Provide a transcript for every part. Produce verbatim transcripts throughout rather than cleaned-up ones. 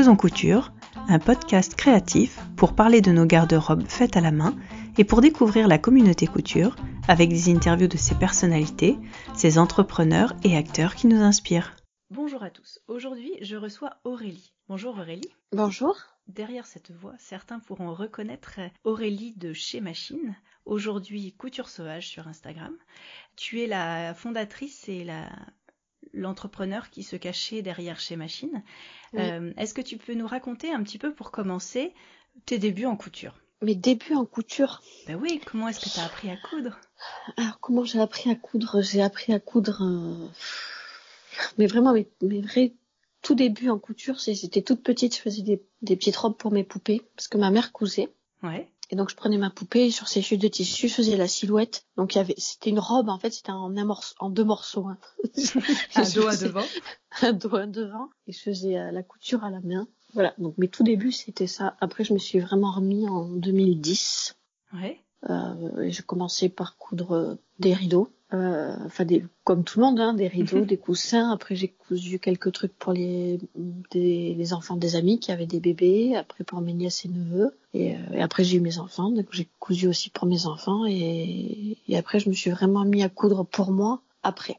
Maison Couture, un podcast créatif pour parler de nos garde-robes faites à la main et pour découvrir la communauté couture avec des interviews de ses personnalités, ses entrepreneurs et acteurs qui nous inspirent. Bonjour à tous, aujourd'hui je reçois Aurélie. Bonjour Aurélie. Bonjour. Derrière cette voix, certains pourront reconnaître Aurélie de Chez Machine, aujourd'hui Couture Sauvage sur Instagram. Tu es la fondatrice et la... l'entrepreneur qui se cachait derrière Chez Machine. Oui. Euh, est-ce que tu peux nous raconter un petit peu pour commencer tes débuts en couture ? Mes débuts en couture ? Ben oui, comment est-ce que tu as appris à coudre ? Alors comment j'ai appris à coudre ? J'ai appris à coudre, euh... mais vraiment mes, mes vrais tout débuts en couture, c'est, j'étais toute petite, je faisais des, des petites robes pour mes poupées, parce que ma mère cousait. Ouais. Et donc je prenais ma poupée et sur ses fils de tissu, je faisais la silhouette. Donc il y avait, c'était une robe en fait, c'était en un morceau, en deux morceaux. Hein. un dos à devant. Un dos à devant. Et je faisais euh, la couture à la main. Voilà. Donc mes tout débuts c'était ça. Après je me suis vraiment remis en deux mille dix. Ouais. Euh, et j'ai commencé par coudre des rideaux. Euh, enfin des, comme tout le monde, hein, des rideaux, des coussins. Après j'ai cousu quelques trucs pour les, des, les enfants des amis qui avaient des bébés. Après pour mes nièces et neveux. Et, euh, et après j'ai eu mes enfants, donc j'ai cousu aussi pour mes enfants. Et, et après je me suis vraiment mis à coudre pour moi après.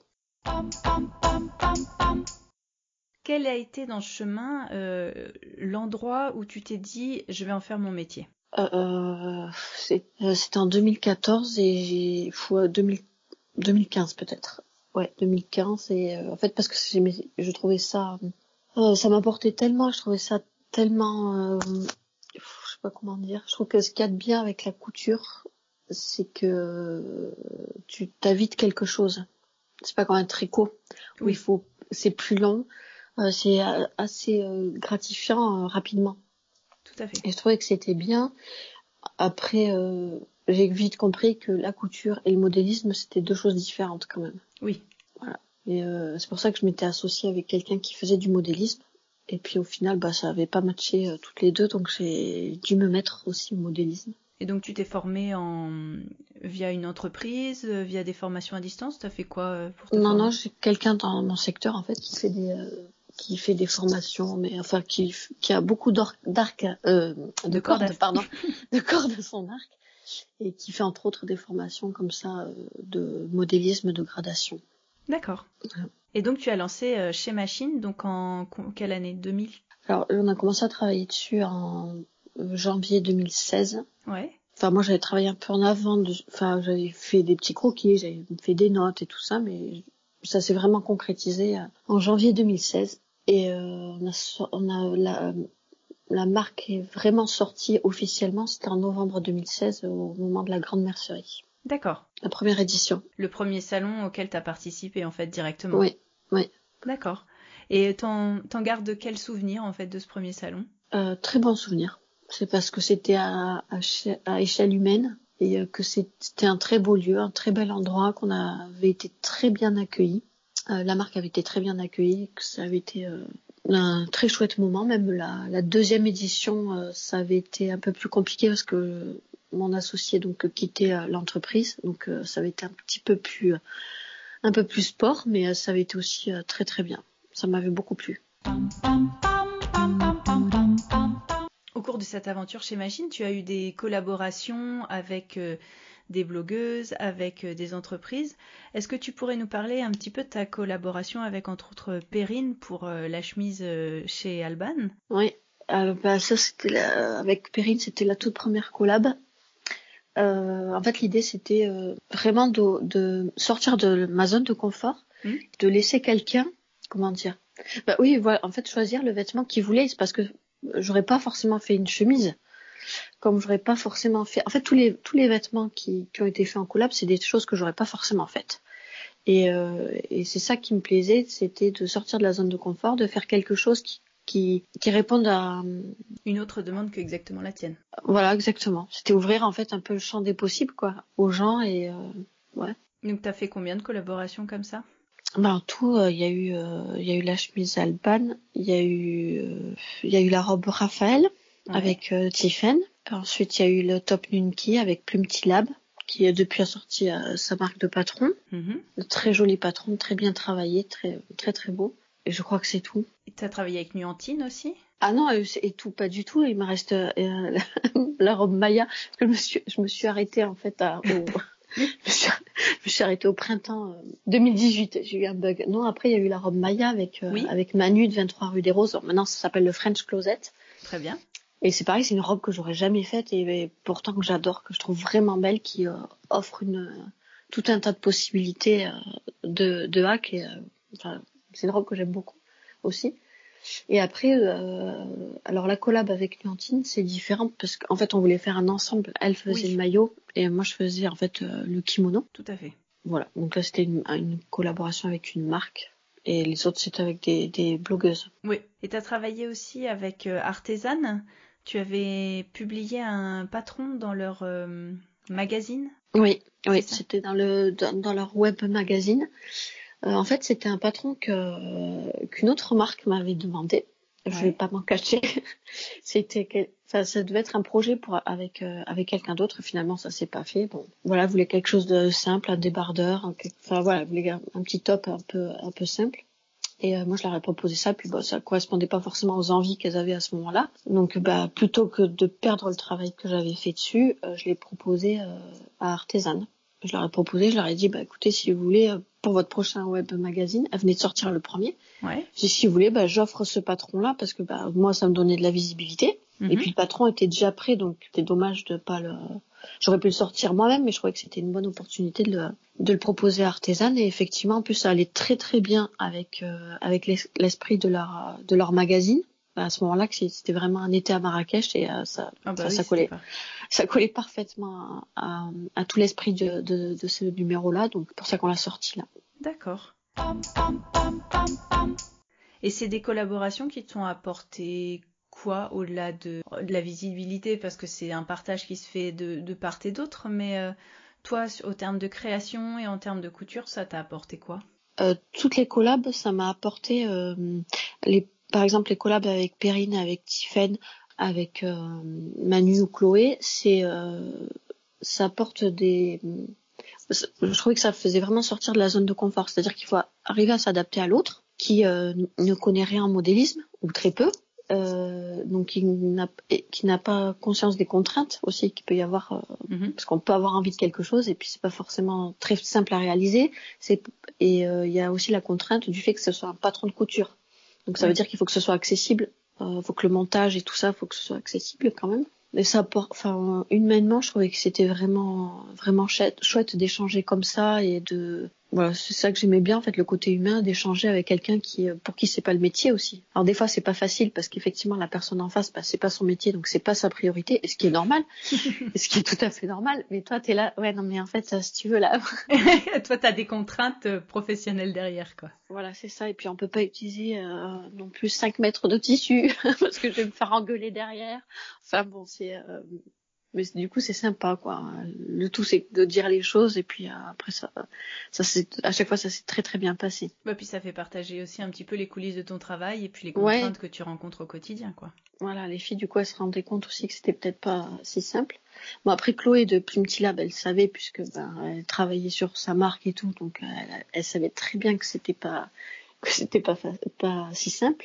Quel a été dans ce chemin euh, l'endroit où tu t'es dit je vais en faire mon métier ? euh, c'est, euh, C'était en deux mille quatorze et j'ai fois deux mille, deux mille quinze peut-être. Ouais, deux mille quinze et euh, en fait parce que j'aimais, je trouvais ça, euh, ça m'apportait tellement, je trouvais ça tellement, euh, je sais pas comment dire. Je trouve que ce qu'il y a de bien avec la couture, c'est que tu t'invites quelque chose. C'est pas comme un tricot où oui. il faut, c'est plus long, euh, c'est assez euh, gratifiant euh, rapidement. Tout à fait. Et je trouvais que c'était bien. Après, euh, j'ai vite compris que la couture et le modélisme, c'était deux choses différentes quand même. Oui. Voilà. Et euh, c'est pour ça que je m'étais associée avec quelqu'un qui faisait du modélisme. Et puis au final, bah, ça avait pas matché euh, toutes les deux, donc j'ai dû me mettre aussi au modélisme. Et donc tu t'es formée en... via une entreprise, via des formations à distance ? Tu as fait quoi pour te Non, former ? non, j'ai quelqu'un dans mon secteur en fait qui fait des... Euh... qui fait des formations, mais enfin qui qui a beaucoup d'arc, euh, de, de cordes, cordes pardon, de cordes à son arc, et qui fait entre autres des formations comme ça euh, de modélisme, de gradation. D'accord. Ouais. Et donc tu as lancé euh, Chez Machine, donc en quelle année ? deux mille ? Alors on a commencé à travailler dessus en janvier deux mille seize. Ouais. Enfin moi j'avais travaillé un peu en avant, de... enfin j'avais fait des petits croquis, j'avais fait des notes et tout ça, mais ça s'est vraiment concrétisé en janvier deux mille seize. Et euh, on a, on a la, la marque est vraiment sortie officiellement, c'était en novembre deux mille seize, au moment de la Grande Mercerie. D'accord. La première édition. Le premier salon auquel tu as participé en fait directement. Oui, oui. D'accord. Et t'en, t'en gardes quel souvenir en fait de ce premier salon ? euh, Très bon souvenir. C'est parce que c'était à, à, à échelle humaine et que c'était un très beau lieu, un très bel endroit, qu'on avait été très bien accueillis. Euh, la marque avait été très bien accueillie, que ça avait été euh, un très chouette moment. Même la, la deuxième édition, euh, ça avait été un peu plus compliqué parce que mon associé donc quittait euh, l'entreprise, donc euh, ça avait été un petit peu plus, euh, un peu plus sport, mais euh, ça avait été aussi euh, très très bien. Ça m'avait beaucoup plu. Au cours de cette aventure Chez Machine, tu as eu des collaborations avec euh, des blogueuses, avec euh, des entreprises. Est-ce que tu pourrais nous parler un petit peu de ta collaboration avec, entre autres, Perrine pour euh, la chemise euh, chez Alban ? Oui, euh, bah, ça c'était la... avec Perrine, c'était la toute première collab. Euh, en fait, l'idée c'était euh, vraiment de, de sortir de ma zone de confort, mmh. de laisser quelqu'un, comment dire, bah oui, voilà, en fait, choisir le vêtement qu'il voulait, c'est parce que j'aurais pas forcément fait une chemise, comme j'aurais pas forcément fait. En fait, tous les tous les vêtements qui qui ont été faits en collab, c'est des choses que j'aurais pas forcément faites. Et euh, et c'est ça qui me plaisait, c'était de sortir de la zone de confort, de faire quelque chose qui qui qui réponde à une autre demande que exactement la tienne. Voilà, exactement. C'était ouvrir en fait un peu le champ des possibles quoi, aux gens et euh, ouais. Donc t'as fait combien de collaborations comme ça ? Ben, en tout, il euh, y a eu, il euh, y a eu la chemise Alban, il y a eu, il euh, y a eu la robe Raphaël ouais. avec euh, Tiffen. Ensuite, il y a eu le top Nunki avec Plumty Lab, qui euh, depuis a sorti euh, sa marque de patron. Mm-hmm. Très joli patron, très bien travaillé, très, très très beau. Et je crois que c'est tout. Et t'as travaillé avec Nuantine aussi ? Ah non, et, et tout, pas du tout. Il me reste euh, la, la robe Maya. Je me suis, je me suis arrêtée en fait à, au, je, me suis, je me suis arrêtée au printemps euh, deux mille dix-huit. J'ai eu un bug. Non, après il y a eu la robe Maya avec euh, Oui. avec Manu de vingt-trois rue des Roses. Maintenant ça s'appelle le French Closet. Très bien. Et c'est pareil, c'est une robe que j'aurais jamais faite et, et pourtant que j'adore, que je trouve vraiment belle, qui euh, offre une euh, tout un tas de possibilités euh, de de hack. Et, euh, enfin, c'est une robe que j'aime beaucoup aussi. Et après, euh, alors la collab avec Nuantine, c'est différent parce qu'en fait, on voulait faire un ensemble. Elle faisait Oui. le maillot et moi, je faisais en fait euh, le kimono. Tout à fait. Voilà. Donc là, c'était une, une collaboration avec une marque et les autres, c'était avec des, des blogueuses. Oui. Et tu as travaillé aussi avec euh, Artisan. Tu avais publié un patron dans leur euh, magazine. Oui, oui, C'est ça. c'était dans le dans, dans leur web magazine. Euh, en fait, c'était un patron que euh, qu'une autre marque m'avait demandé. Je Ouais. vais pas m'en cacher. C'était, quel... enfin, ça devait être un projet pour avec euh, avec quelqu'un d'autre. Finalement, ça s'est pas fait. Bon, voilà, voulait quelque chose de simple, un débardeur, un... enfin voilà, voulait un petit top un peu un peu simple. Et euh, moi, je leur ai proposé ça, puis bah, ça correspondait pas forcément aux envies qu'elles avaient à ce moment-là. Donc, bah, plutôt que de perdre le travail que j'avais fait dessus, euh, je l'ai proposé euh, à Artisan. Je leur ai proposé, je leur ai dit, bah écoutez, si vous voulez, euh, pour votre prochain web magazine, elle venait de sortir le premier. Ouais. J'ai dit, si vous voulez, bah j'offre ce patron-là parce que bah moi, ça me donnait de la visibilité. Mm-hmm. Et puis le patron était déjà prêt, donc c'était dommage de pas le. J'aurais pu le sortir moi-même, mais je trouvais que c'était une bonne opportunité de le, de le proposer à Artisan. Et effectivement, en plus, ça allait très très bien avec euh, avec l'esprit de leur de leur magazine. À ce moment-là, que c'était vraiment un été à Marrakech et euh, ça, Ah bah ça, oui, ça collait, pas... ça collait parfaitement à, à, à tout l'esprit de, de, de ce numéro-là. Donc c'est pour ça qu'on l'a sorti là. D'accord. Et c'est des collaborations qui t'ont apporté quoi au-delà de, de la visibilité, parce que c'est un partage qui se fait de, de part et d'autre, mais euh, toi, au terme de création et en termes de couture, ça t'a apporté quoi? euh, Toutes les collabs, ça m'a apporté, euh, les, par exemple les collabs avec Perrine, avec Tiffen, avec euh, Manu ou Chloé, c'est euh, ça apporte des... Je trouvais que ça faisait vraiment sortir de la zone de confort, c'est-à-dire qu'il faut arriver à s'adapter à l'autre qui euh, ne connaît rien en modélisme ou très peu. Euh, donc qui n'a qui n'a pas conscience des contraintes aussi qu'il peut y avoir euh, mm-hmm. parce qu'on peut avoir envie de quelque chose et puis c'est pas forcément très simple à réaliser. C'est et il euh, y a aussi la contrainte du fait que ce soit un patron de couture. Donc ça oui. veut dire qu'il faut que ce soit accessible, euh, faut que le montage et tout ça, faut que ce soit accessible quand même. Et ça porte, enfin humainement, je trouvais que c'était vraiment vraiment chouette, chouette d'échanger comme ça et de voilà, c'est ça que j'aimais bien en fait, le côté humain d'échanger avec quelqu'un qui pour qui c'est pas le métier aussi. Alors des fois c'est pas facile parce qu'effectivement la personne en face bah, c'est pas son métier donc c'est pas sa priorité et ce qui est normal, et ce qui est tout à fait normal. Mais toi t'es là, ouais non mais en fait si tu veux là. Toi t'as des contraintes professionnelles derrière quoi. Voilà c'est ça et puis on peut pas utiliser euh, non plus cinq mètres de tissu parce que je vais me faire engueuler derrière. Enfin bon c'est euh... mais du coup c'est sympa quoi. Le tout c'est de dire les choses et puis euh, après ça ça c'est à chaque fois ça s'est très très bien passé. Bah puis ça fait partager aussi un petit peu les coulisses de ton travail et puis les contraintes ouais. que tu rencontres au quotidien quoi. Voilà, les filles du coup elles se rendaient compte aussi que c'était peut-être pas si simple. Bon après Chloé de Plume Lab, elle savait puisque ben elle travaillait sur sa marque et tout donc elle, elle savait très bien que c'était pas que c'était pas pas si simple.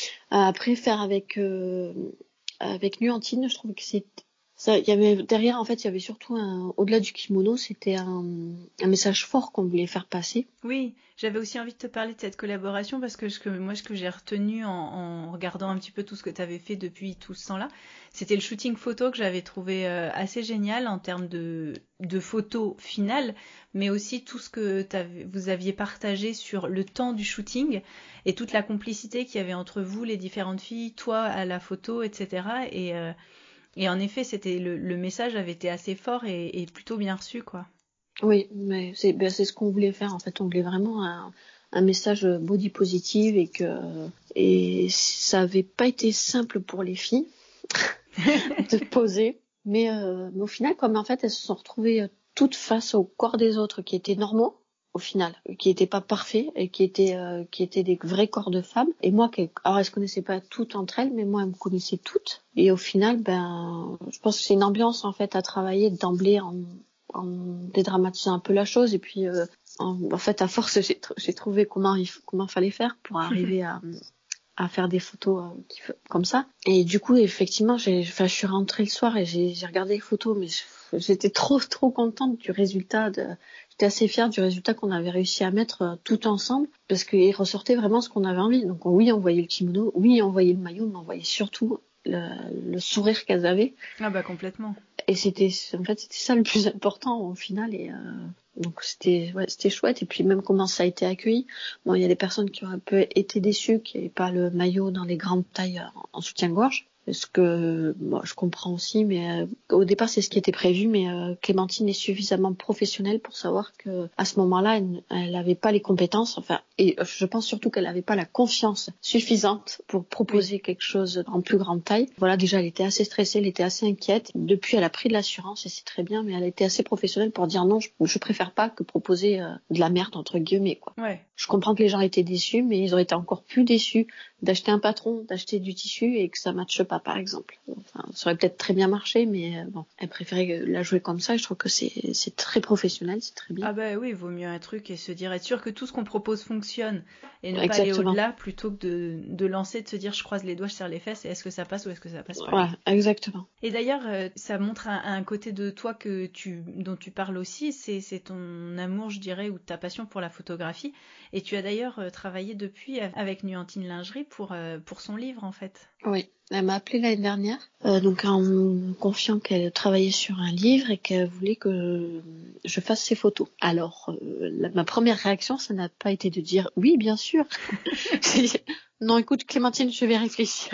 Après faire avec euh, avec Nuantine, je trouve que c'est ça, il y avait derrière en fait, il y avait surtout un au-delà du kimono, c'était un, un message fort qu'on voulait faire passer. Oui, j'avais aussi envie de te parler de cette collaboration parce que ce que moi ce que j'ai retenu en, en regardant un petit peu tout ce que tu avais fait depuis tout ce temps-là, c'était le shooting photo que j'avais trouvé euh, assez génial en termes de de photos finales, mais aussi tout ce que vous aviez partagé sur le temps du shooting et toute la complicité qu'il y avait entre vous les différentes filles, toi à la photo, et cetera. Et euh, Et en effet, c'était le, le message avait été assez fort et, et plutôt bien reçu, quoi. Oui, mais c'est, ben c'est ce qu'on voulait faire. En fait, on voulait vraiment un, un message body positive et que et ça avait pas été simple pour les filles de poser, mais, euh, mais au final, comme en fait, elles se sont retrouvées toutes face au corps des autres qui étaient normaux. Au final, qui étaient pas parfaits et qui étaient euh, qui étaient des vrais corps de femmes. Et moi, qui, alors elles se connaissaient pas toutes entre elles, mais moi, elles me connaissaient toutes. Et au final, ben, je pense que c'est une ambiance en fait à travailler d'emblée en, en dédramatisant un peu la chose. Et puis, euh, en, en fait, à force, j'ai, j'ai trouvé comment il comment fallait faire pour arriver à à faire des photos euh, qui, comme ça. Et du coup, effectivement, j'ai, enfin, je suis rentrée le soir et j'ai, j'ai regardé les photos, mais je, j'étais trop, trop contente du résultat. De, j'étais assez fière du résultat qu'on avait réussi à mettre euh, tout ensemble, parce qu'il ressortait vraiment ce qu'on avait envie. Donc oui, on voyait le kimono, oui, on voyait le maillot, mais on voyait surtout le, le sourire qu'elles avaient. Ah bah complètement. Et c'était, en fait, c'était ça le plus important au final. Et euh, donc c'était, ouais, c'était chouette. Et puis même comment ça a été accueilli. Bon, il y a des personnes qui ont un peu été déçues qu'il n'y ait pas le maillot dans les grandes tailles en, en soutien-gorge. Ce que bon, je comprends aussi, mais euh, au départ c'est ce qui était prévu, mais euh, Clémentine est suffisamment professionnelle pour savoir que à ce moment-là, elle n'avait pas les compétences, enfin, et je pense surtout qu'elle n'avait pas la confiance suffisante pour proposer oui. quelque chose en plus grande taille. Voilà, déjà elle était assez stressée, elle était assez inquiète. Depuis, elle a pris de l'assurance et c'est très bien, mais elle a été assez professionnelle pour dire non, je, je préfère pas que proposer euh, de la merde entre guillemets, quoi. Ouais. Je comprends que les gens étaient déçus, mais ils auraient été encore plus déçus d'acheter un patron, d'acheter du tissu et que ça matche pas, par exemple. Enfin, ça aurait peut-être très bien marché, mais euh, bon, elle préférait la jouer comme ça et je trouve que c'est, c'est très professionnel, c'est très bien. Ah bah oui, il vaut mieux un truc et se dire, être sûr que tout ce qu'on propose fonctionne et ne Exactement. pas aller au-delà plutôt que de, de lancer, de se dire je croise les doigts, je serre les fesses et est-ce que ça passe ou est-ce que ça passe pas. Ouais, exactement. Et d'ailleurs, euh, ça montre un, un côté de toi que tu, dont tu parles aussi, c'est, c'est ton amour, je dirais, ou ta passion pour la photographie. Et tu as d'ailleurs euh, travaillé depuis avec Nuantine Lingerie pour, euh, pour son livre en fait. Oui. Elle m'a appelée l'année dernière, euh, donc en me confiant qu'elle travaillait sur un livre et qu'elle voulait que je fasse ses photos. Alors, euh, la, ma première réaction, ça n'a pas été de dire oui, bien sûr. Non, écoute, Clémentine, je vais réfléchir.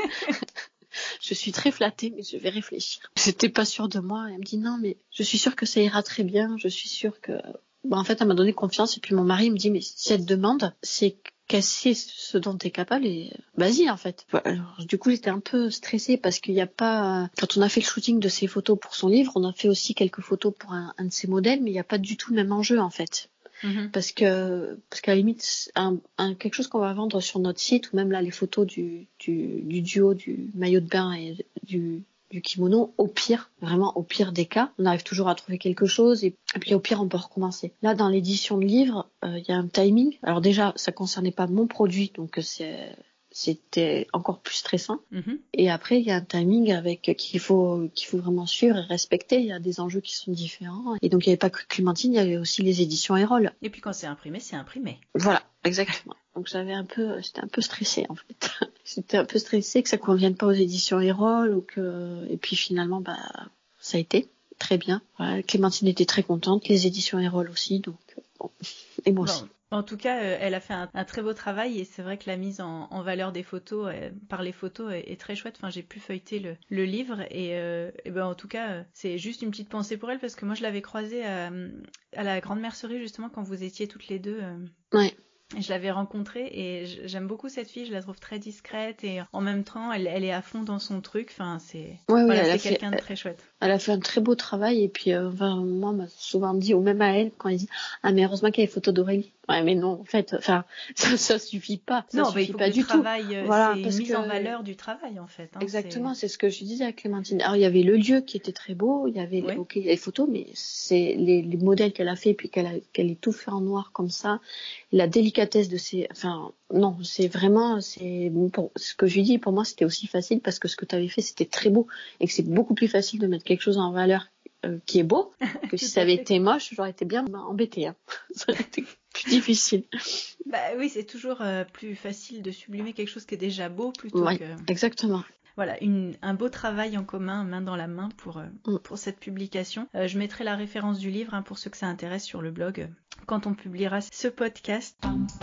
Je suis très flattée, mais je vais réfléchir. J'étais pas sûre de moi. Elle me dit non, mais je suis sûre que ça ira très bien. Je suis sûre que... Bon, en fait, elle m'a donné confiance. Et puis mon mari me dit, mais si elle te demande, c'est qu'elle sait ce dont tu es capable et vas-y, en fait. Alors, du coup, j'étais un peu stressée parce qu'il n'y a pas... Quand on a fait le shooting de ses photos pour son livre, on a fait aussi quelques photos pour un, un de ses modèles, mais il n'y a pas du tout le même enjeu, en fait. Mmh. Parce que parce qu'à la limite un, un quelque chose qu'on va vendre sur notre site ou même là les photos du du, du duo du maillot de bain et du du kimono, au pire, vraiment au pire des cas, on arrive toujours à trouver quelque chose et, et puis au pire on peut recommencer. Là dans l'édition de livre, il euh, y a un timing. Alors déjà ça concernait pas mon produit donc c'est c'était encore plus stressant. Mmh. Et après, il y a un timing avec qu'il faut qu'il faut vraiment suivre et respecter. Il y a des enjeux qui sont différents. Et donc, il n'y avait pas que Clémentine, il y avait aussi les éditions Erol. Et puis, quand c'est imprimé, c'est imprimé. Voilà, exactement. Donc, j'avais un peu, j'étais un peu stressée, en fait. J'étais un peu stressée que ça convienne pas aux éditions Erol ou que, et puis finalement, bah, ça a été très bien. Voilà, Clémentine était très contente, les éditions Erol aussi, donc, bon. Et moi bon. aussi. En tout cas, euh, elle a fait un, un très beau travail et c'est vrai que la mise en, en valeur des photos, euh, par les photos, est, est très chouette. Enfin, j'ai pu feuilleter le, le livre et, euh, et ben en tout cas, euh, c'est juste une petite pensée pour elle parce que moi, je l'avais croisée à, à la Grande Mercerie justement quand vous étiez toutes les deux. Euh, ouais. Je l'avais rencontrée et j'aime beaucoup cette fille, je la trouve très discrète et en même temps, elle, elle est à fond dans son truc. Enfin, c'est, ouais, voilà, oui, c'est quelqu'un de très chouette. Elle a fait un très beau travail et puis euh, enfin, moi, on m'a souvent dit, ou même à elle, quand elle dit « Ah, mais heureusement qu'il y a les photos d'Aurélie. » Ouais, mais non, en fait, enfin, ça, ça suffit pas. Ça non, suffit bah, il faut pas que du le travail, tout. Euh, voilà, c'est parce une mise que... en valeur du travail, en fait. Hein, exactement, c'est... c'est ce que je disais à Clémentine. Alors, il y avait le lieu qui était très beau, il y avait oui. okay, les photos, mais c'est les, les modèles qu'elle a fait, puis qu'elle a, qu'elle est tout fait en noir comme ça, la délicatesse de ces... Enfin, non, c'est vraiment... c'est pour... Ce que je lui dis, pour moi, c'était aussi facile parce que ce que tu avais fait, c'était très beau et que c'est beaucoup plus facile de mettre quelque chose en valeur Euh, qui est beau, que si ça avait fait. été moche, j'aurais été bien embêtée. Hein. Ça aurait été plus difficile. Bah oui, c'est toujours euh, plus facile de sublimer quelque chose qui est déjà beau plutôt ouais, que... exactement. Voilà, une, un beau travail en commun, main dans la main pour, euh, mm. pour cette publication. Euh, je mettrai la référence du livre hein, pour ceux que ça intéresse sur le blog euh, quand on publiera ce podcast.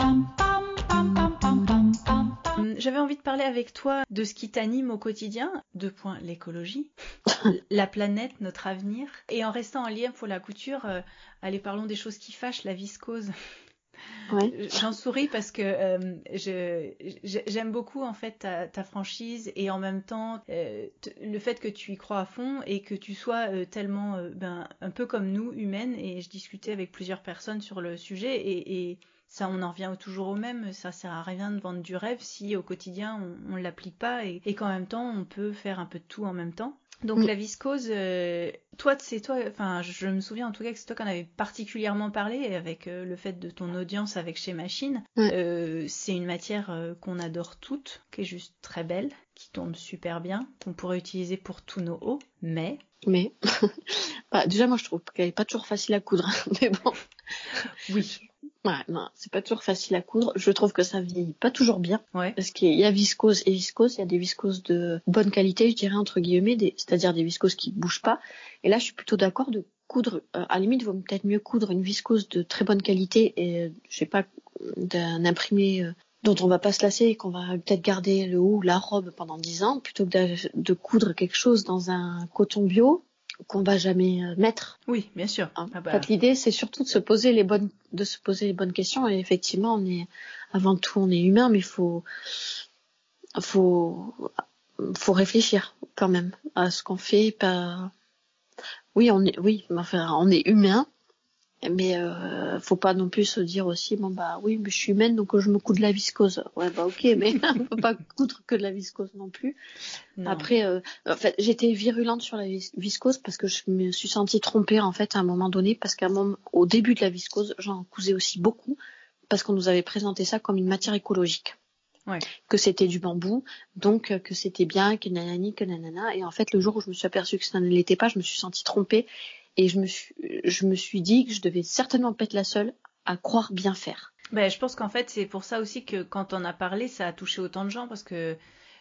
J'avais envie de parler avec toi de ce qui t'anime au quotidien, deux points, l'écologie, la planète, notre avenir, et en restant en lien pour la couture, euh, allez parlons des choses qui fâchent, la viscose. Ouais. J'en souris parce que euh, je, j'aime beaucoup en fait ta, ta franchise et en même temps euh, t- le fait que tu y crois à fond et que tu sois euh, tellement euh, ben, un peu comme nous, humaine, et je discutais avec plusieurs personnes sur le sujet et, et ça on en revient toujours au même, ça sert à rien de vendre du rêve si au quotidien on, on l'applique pas et, et qu'en même temps on peut faire un peu de tout en même temps. Donc Mm. la viscose, euh, toi, c'est toi, enfin, je, je me souviens en tout cas que c'est toi qui en avais particulièrement parlé avec euh, le fait de ton audience avec Chez Machine. Ouais. Euh, c'est une matière euh, qu'on adore toutes, qui est juste très belle, qui tombe super bien, qu'on pourrait utiliser pour tous nos hauts, mais... Mais bah, déjà, moi, je trouve qu'elle est pas toujours facile à coudre. Mais bon, Oui, ouais, non, c'est pas toujours facile à coudre. Je trouve que ça vieillit pas toujours bien. ouais, Parce qu'il y a viscose et viscose. Il y a des viscoses de bonne qualité, je dirais, entre guillemets, des- c'est-à-dire des viscoses qui bougent pas. Et là, je suis plutôt d'accord de coudre. euh, à la limite, il vaut peut-être mieux coudre une viscose de très bonne qualité et, euh, je sais pas, d'un imprimé euh, dont on va pas se lasser et qu'on va peut-être garder le haut ou la robe pendant dix ans, plutôt que de, de coudre quelque chose dans un coton bio qu'on va jamais euh, mettre. oui, bien sûr. En Ah bah, fait, l'idée, c'est surtout de se poser les bonnes, de se poser les bonnes questions. Et effectivement, on est, avant tout, on est humain, mais il faut, faut, faut réfléchir quand même à ce qu'on fait. Pas, oui, on est, oui, enfin, on est humain, mais euh, faut pas non plus se dire aussi, bon bah oui, mais je suis humaine, donc je me couds de la viscose. Ouais, bah ok, mais on peut pas coudre que de la viscose non plus. non. Après, euh, en fait, j'étais virulente sur la vis- viscose parce que je me suis sentie trompée en fait à un moment donné, parce qu'à un moment, au début de la viscose, j'en cousais aussi beaucoup parce qu'on nous avait présenté ça comme une matière écologique, Ouais. que c'était du bambou, donc euh, que c'était bien, que nanani, que nanana. Et en fait, le jour où je me suis aperçue que ça ne l'était pas, je me suis sentie trompée et je me suis, je me suis dit que je devais certainement pas être la seule à croire bien faire. Ben, je pense qu'en fait, c'est pour ça aussi que quand on a parlé, ça a touché autant de gens parce que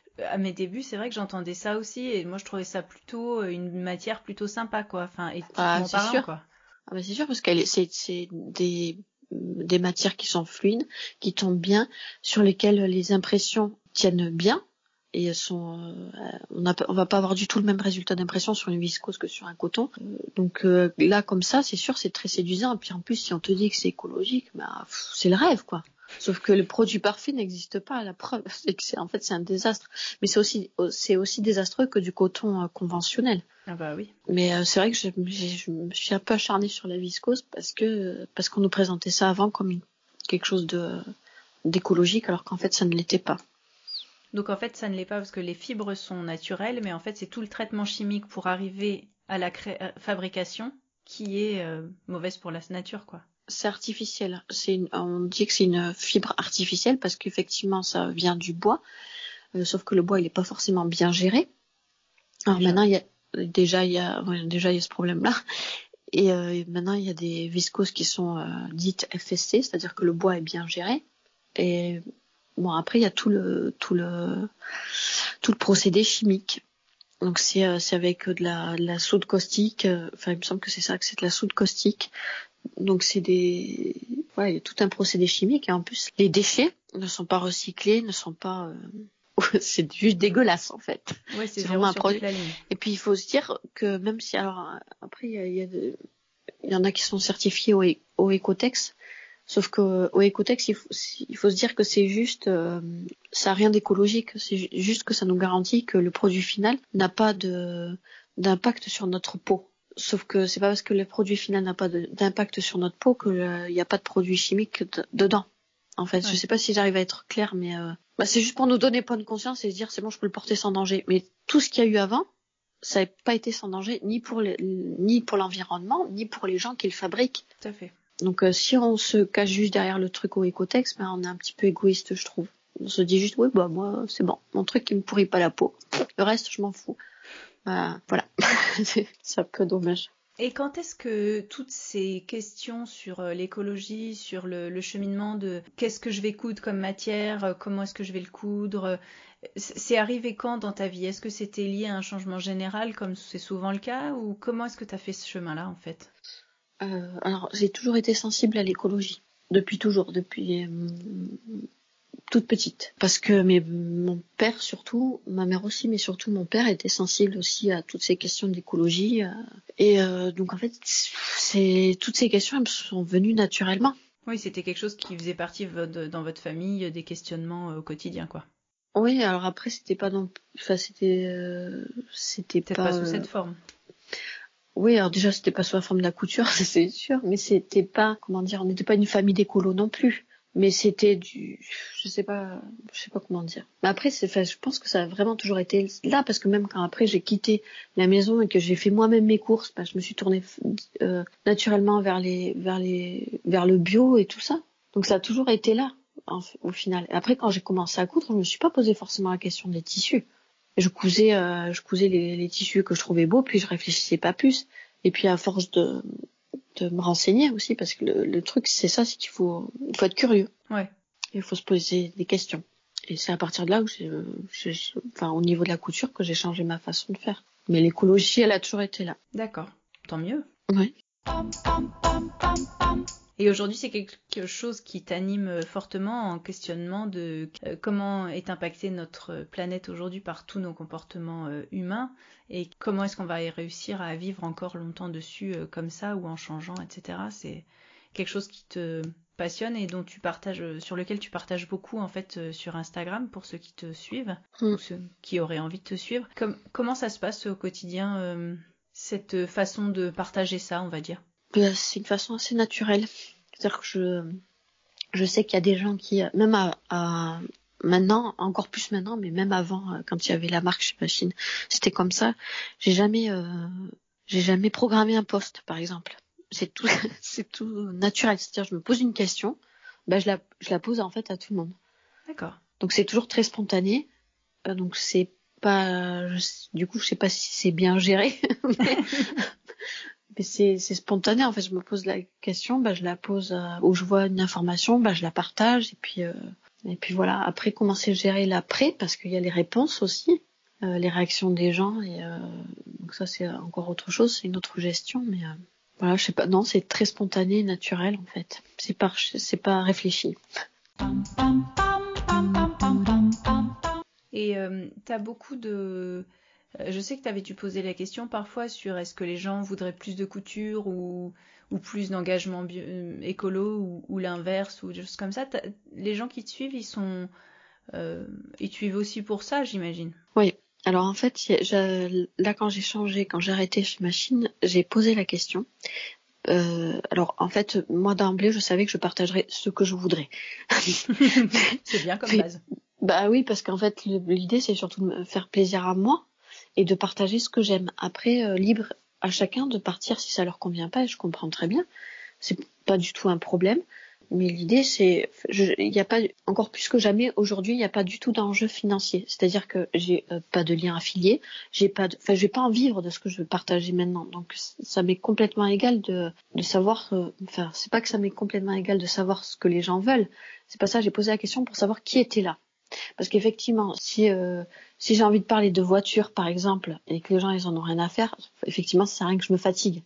à mes débuts, c'est vrai que j'entendais ça aussi et moi je trouvais ça plutôt euh, une matière plutôt sympa quoi, enfin Ah, éthiquement c'est parlant sûr. quoi. Ah bah c'est sûr parce qu'elle est- c'est c'est des des matières qui sont fluides, qui tombent bien, sur lesquelles les impressions tiennent bien et elles sont euh, on a, on va pas avoir du tout le même résultat d'impression sur une viscose que sur un coton. Euh, donc euh, là comme ça, c'est sûr, c'est très séduisant et puis en plus si on te dit que c'est écologique, bah pff, c'est le rêve quoi. Sauf que le produit parfait n'existe pas. La preuve, c'est que c'est en fait c'est un désastre. Mais c'est aussi c'est aussi désastreux que du coton euh, conventionnel. Ah bah oui. Mais euh, c'est vrai que je, j'ai- je me suis un peu acharnée sur la viscose parce que parce qu'on nous présentait ça avant comme une- quelque chose de d'écologique alors qu'en fait ça ne l'était pas. Donc en fait, ça ne l'est pas parce que les fibres sont naturelles, mais en fait, c'est tout le traitement chimique pour arriver à la cré- euh, fabrication qui est euh, mauvaise pour la nature quoi. C'est artificiel. C'est une- on dit que c'est une fibre artificielle parce qu'effectivement ça vient du bois, euh, sauf que le bois il est pas forcément bien géré. Alors Déjà. maintenant il y a déjà il y a ouais, déjà il y a ce problème là. Et euh, maintenant il y a des viscoses qui sont euh, dites F S C, c'est-à-dire que le bois est bien géré. Et bon après il y a tout le tout le tout le procédé chimique. Donc c'est euh, c'est avec de la, de la soude caustique. euh, Enfin il me semble que c'est ça, que c'est de la soude caustique. Donc c'est des ouais il y a tout un procédé chimique et en plus les déchets ne sont pas recyclés, ne sont pas euh, c'est juste dégueulasse en fait. Ouais, c'est C'est zéro vraiment un sur produit. toute la ligne. Et puis il faut se dire que même si alors après il y a, il y a de- il y en a qui sont certifiés au, é- au Ecotex, sauf que au Ecotex il faut, il faut se dire que c'est juste euh, ça a rien d'écologique, c'est ju- juste que ça nous garantit que le produit final n'a pas de d'impact sur notre peau. Sauf que c'est pas parce que le produit final n'a pas de- d'impact sur notre peau qu'il n'y a pas de produit chimique de- dedans. En fait, Ouais. je sais pas si j'arrive à être claire, mais euh, bah, c'est juste pour nous donner bonne conscience et se dire c'est bon, je peux le porter sans danger. Mais tout ce qu'il y a eu avant, ça n'a pas été sans danger ni pour les, ni pour l'environnement, ni pour les gens qui le fabriquent. Tout à fait. Donc euh, si on se cache juste derrière le truc au Ecotex, ben on est un petit peu égoïste, je trouve. On se dit juste oui bah moi c'est bon, mon truc il me pourrit pas la peau. Le reste je m'en fous. Euh, voilà, c'est c'est un peu dommage. Et quand est-ce que toutes ces questions sur euh, l'écologie, sur le, le cheminement de qu'est-ce que je vais coudre comme matière, euh, comment est-ce que je vais le coudre, euh, c'est c'est arrivé quand dans ta vie? Est-ce que c'était lié à un changement général comme c'est souvent le cas ou comment est-ce que tu as fait ce chemin-là en fait? Euh, alors j'ai toujours été sensible à l'écologie depuis toujours, depuis euh, toute petite. Parce que mais, mon père surtout, ma mère aussi, mais surtout mon père était sensible aussi à toutes ces questions d'écologie. Euh, et euh, donc en fait, c'est toutes ces questions elles me sont venues naturellement. Oui, c'était quelque chose qui faisait partie vo- de- dans votre famille euh, des questionnements euh, au quotidien quoi. Oui, alors après c'était pas non, enfin c'était, euh, c'était Peut-être pas. pas sous euh, cette forme. Oui, alors déjà c'était pas sous la forme de la couture, ça, c'est sûr, mais c'était pas, comment dire, on n'était pas une famille d'écolos non plus. Mais c'était du, je sais pas, je sais pas comment dire. Mais après, c'est, enfin, je pense que ça a vraiment toujours été là, parce que même quand après j'ai quitté la maison et que j'ai fait moi-même mes courses, bah, je me suis tournée euh, naturellement vers les, vers les, vers le bio et tout ça. Donc ça a toujours été là, en, au final. Et après, quand j'ai commencé à coudre, je me suis pas posé forcément la question des tissus. Je cousais, euh, je cousais les, les tissus que je trouvais beaux, puis je réfléchissais pas plus. Et puis à force de de me renseigner aussi, parce que le, le truc c'est ça, c'est qu'il faut il faut être curieux. Ouais. Il faut se poser des questions. Et c'est à partir de là où j'ai, j'ai enfin au niveau de la couture que j'ai changé ma façon de faire. Mais l'écologie, elle a toujours été là. D'accord, tant mieux. Oui. Et aujourd'hui, c'est quelque chose qui t'anime fortement en questionnement de euh, comment est impactée notre planète aujourd'hui par tous nos comportements euh, humains et comment est-ce qu'on va y réussir à vivre encore longtemps dessus euh, comme ça ou en changeant, et cetera. C'est quelque chose qui te passionne et dont tu partages, sur lequel tu partages beaucoup en fait euh, sur Instagram pour ceux qui te suivent mm. ou ceux qui auraient envie de te suivre. Com- comment ça se passe au quotidien, euh, cette façon de partager ça, on va dire? C'est une façon assez naturelle. C'est-à-dire que je, je sais qu'il y a des gens qui, même à, à maintenant, encore plus maintenant, mais même avant, quand il y avait la marque Chez Machine, c'était comme ça. J'ai jamais, euh, j'ai jamais programmé un post, par exemple. C'est tout, c'est tout naturel. C'est-à-dire, je me pose une question, ben je la, je la pose en fait à tout le monde. D'accord. Donc c'est toujours très spontané. Euh, donc c'est pas, je, du coup, je sais pas si c'est bien géré. mais... Mais c'est, c'est spontané, en fait. Je me pose la question, bah, je la pose, euh, ou je vois une information, bah, je la partage, et puis, euh, et puis voilà. Après, comment c'est géré l'après, parce qu'il y a les réponses aussi, euh, les réactions des gens, et euh, donc ça, c'est encore autre chose, c'est une autre gestion, mais euh, voilà, je sais pas, non, c'est très spontané et naturel, en fait. C'est pas, c'est pas réfléchi. Et euh, t'as beaucoup de... Je sais que tu avais dû poser la question parfois sur est-ce que les gens voudraient plus de couture ou, ou plus d'engagement bio, euh, écolo ou, ou l'inverse ou des choses comme ça. T'as, les gens qui te suivent, ils sont, euh, ils te suivent aussi pour ça, j'imagine. Oui. Alors en fait, là quand j'ai changé, quand j'ai arrêté Chez Machine, j'ai posé la question. Euh, alors en fait, moi d'emblée, je savais que je partagerais ce que je voudrais. C'est bien comme Mais, base. Bah oui, parce qu'en fait, l'idée c'est surtout de me faire plaisir à moi et de partager ce que j'aime. Après, euh, libre à chacun de partir si ça leur convient pas, et je comprends très bien. C'est pas du tout un problème. Mais l'idée, c'est, il n'y a pas, encore plus que jamais aujourd'hui, il n'y a pas du tout d'enjeu financier. C'est-à-dire que j'ai euh, pas de lien affilié, j'ai pas, enfin, je vais pas en vivre de ce que je veux partager maintenant. Donc, ça m'est complètement égal de, de savoir, euh, enfin, c'est pas que ça m'est complètement égal de savoir ce que les gens veulent. C'est pas ça. J'ai posé la question pour savoir qui était là. Parce qu'effectivement, si euh, si j'ai envie de parler de voiture, par exemple, et que les gens ils en ont rien à faire, effectivement, ça sert à rien que je me fatigue.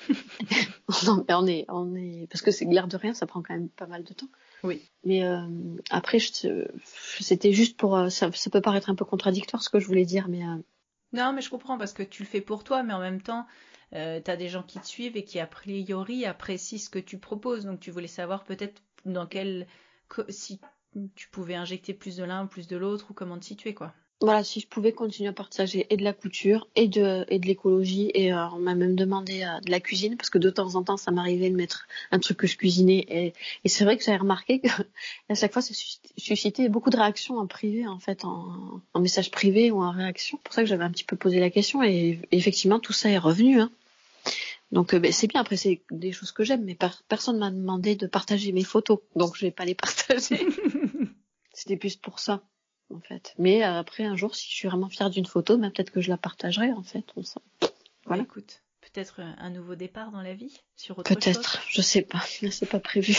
Non, mais on est, on est, parce que c'est l'air de rien, ça prend quand même pas mal de temps. Oui. Mais euh, après, je, c'était juste pour, euh, ça, ça peut paraître un peu contradictoire ce que je voulais dire, mais. Euh... Non, mais je comprends parce que tu le fais pour toi, mais en même temps, euh, t'as des gens qui te suivent et qui a priori apprécient ce que tu proposes. Donc tu voulais savoir peut-être dans quel, si tu pouvais injecter plus de l'un ou plus de l'autre ou comment te situer, quoi. Voilà, si je pouvais continuer à partager et de la couture et de et de l'écologie, et euh, on m'a même demandé euh, de la cuisine, parce que de temps en temps ça m'arrivait de mettre un truc que je cuisinais, et, et c'est vrai que j'avais remarqué que à chaque fois ça suscitait beaucoup de réactions en privé, en fait, en, en message privé ou en réaction. C'est pour ça que j'avais un petit peu posé la question, et, et effectivement tout ça est revenu, hein. Donc euh, ben, c'est bien. Après, c'est des choses que j'aime, mais par, personne m'a demandé de partager mes photos, donc je vais pas les partager. C'était plus pour ça, en fait. Mais euh, après, un jour, si je suis vraiment fière d'une photo, ben, peut-être que je la partagerai, en fait. On sent. Voilà. Bah, écoute, peut-être un nouveau départ dans la vie sur autre peut-être, chose. Peut-être, je sais pas. Mais c'est pas prévu.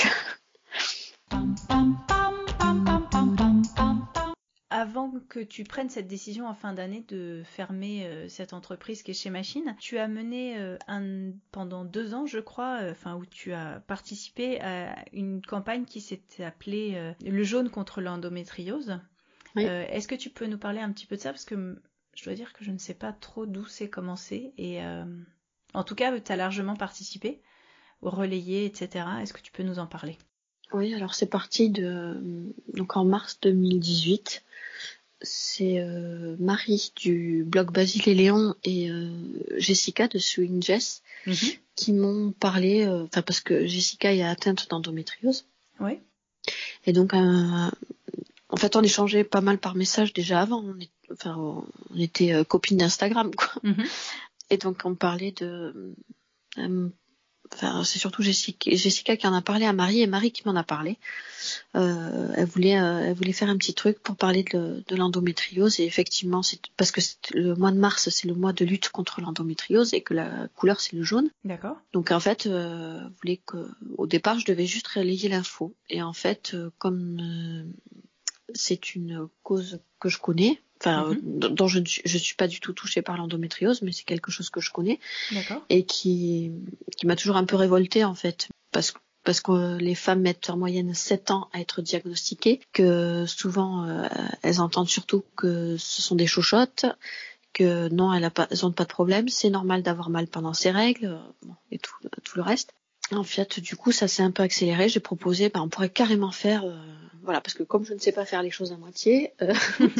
Avant que tu prennes cette décision en fin d'année de fermer euh, cette entreprise qui est Chez Machine, tu as mené euh, un, pendant deux ans, je crois, euh, enfin où tu as participé à une campagne qui s'était appelée euh, Le jaune contre l'endométriose. Oui. Euh, est-ce que tu peux nous parler un petit peu de ça, parce que je dois dire que je ne sais pas trop d'où c'est commencé, et euh, en tout cas, tu as largement participé, relayé, et cetera. Est-ce que tu peux nous en parler ? Oui, alors c'est parti de donc en mars deux mille dix-huit. C'est euh, Marie du blog Basile et Léon et euh, Jessica de Swing Jess mm-hmm. qui m'ont parlé, enfin euh, parce que Jessica est atteinte d'endométriose. Oui. Et donc, euh, en fait, on échangeait pas mal par message déjà avant. On, est, enfin, on était euh, copines d'Instagram, quoi. Mm-hmm. Et donc, on parlait de... Euh, enfin, c'est surtout Jessica, Jessica qui en a parlé à Marie, et Marie qui m'en a parlé. Euh, elle voulait, euh, elle voulait faire un petit truc pour parler de, de l'endométriose. Et effectivement, c'est parce que c'est le mois de mars, c'est le mois de lutte contre l'endométriose et que la couleur, c'est le jaune. D'accord. Donc en fait, euh, elle voulait que, au départ, je devais juste relayer l'info. Et en fait, euh, comme euh, c'est une cause que je connais, enfin, mm-hmm. dont je ne suis, je suis pas du tout touchée par l'endométriose, mais c'est quelque chose que je connais. D'accord. Et qui, qui m'a toujours un peu révoltée, en fait. Parce que parce que les femmes mettent en moyenne sept ans à être diagnostiquées, que souvent euh, elles entendent surtout que ce sont des chochottes, que non, elles n'ont pas de problème, c'est normal d'avoir mal pendant ses règles, bon, et tout, tout le reste. En fait, du coup, ça s'est un peu accéléré. J'ai proposé, ben, on pourrait carrément faire, euh, voilà, parce que comme je ne sais pas faire les choses à moitié, euh,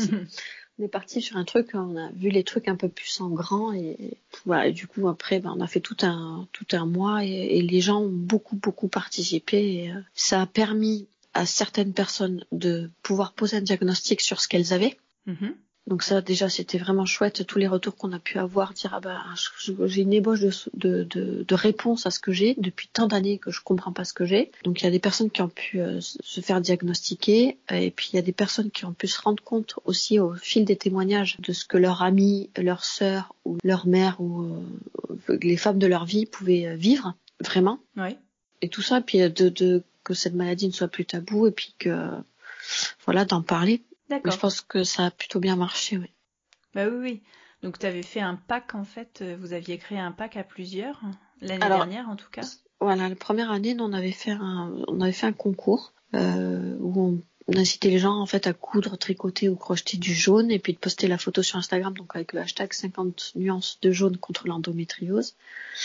on est parti sur un truc, on a vu les trucs un peu plus en grand et voilà. Et du coup, après, ben, on a fait tout un tout un mois et, et les gens ont beaucoup beaucoup participé. Et, euh, ça a permis à certaines personnes de pouvoir poser un diagnostic sur ce qu'elles avaient. Mm-hmm. Donc ça, déjà, c'était vraiment chouette, tous les retours qu'on a pu avoir, dire, ah ben, j'ai une ébauche de, de, de, de réponse à ce que j'ai, depuis tant d'années que je comprends pas ce que j'ai. Donc il y a des personnes qui ont pu euh, se faire diagnostiquer, et puis il y a des personnes qui ont pu se rendre compte aussi au fil des témoignages de ce que leur amie, leur sœur, ou leur mère, ou euh, les femmes de leur vie pouvaient vivre, vraiment. Oui. Et tout ça, puis de, de, que cette maladie ne soit plus tabou, et puis que, voilà, d'en parler. D'accord. Mais je pense que ça a plutôt bien marché, oui. Bah oui, oui. Donc tu avais fait un pack, en fait, vous aviez créé un pack à plusieurs, l'année Alors, dernière en tout cas. Voilà, la première année, nous, on avait fait un, on avait fait un concours euh, où on, on incitait les gens en fait à coudre, tricoter ou crocheter du jaune et puis de poster la photo sur Instagram, donc avec le hashtag cinquante nuances de jaune contre l'endométriose.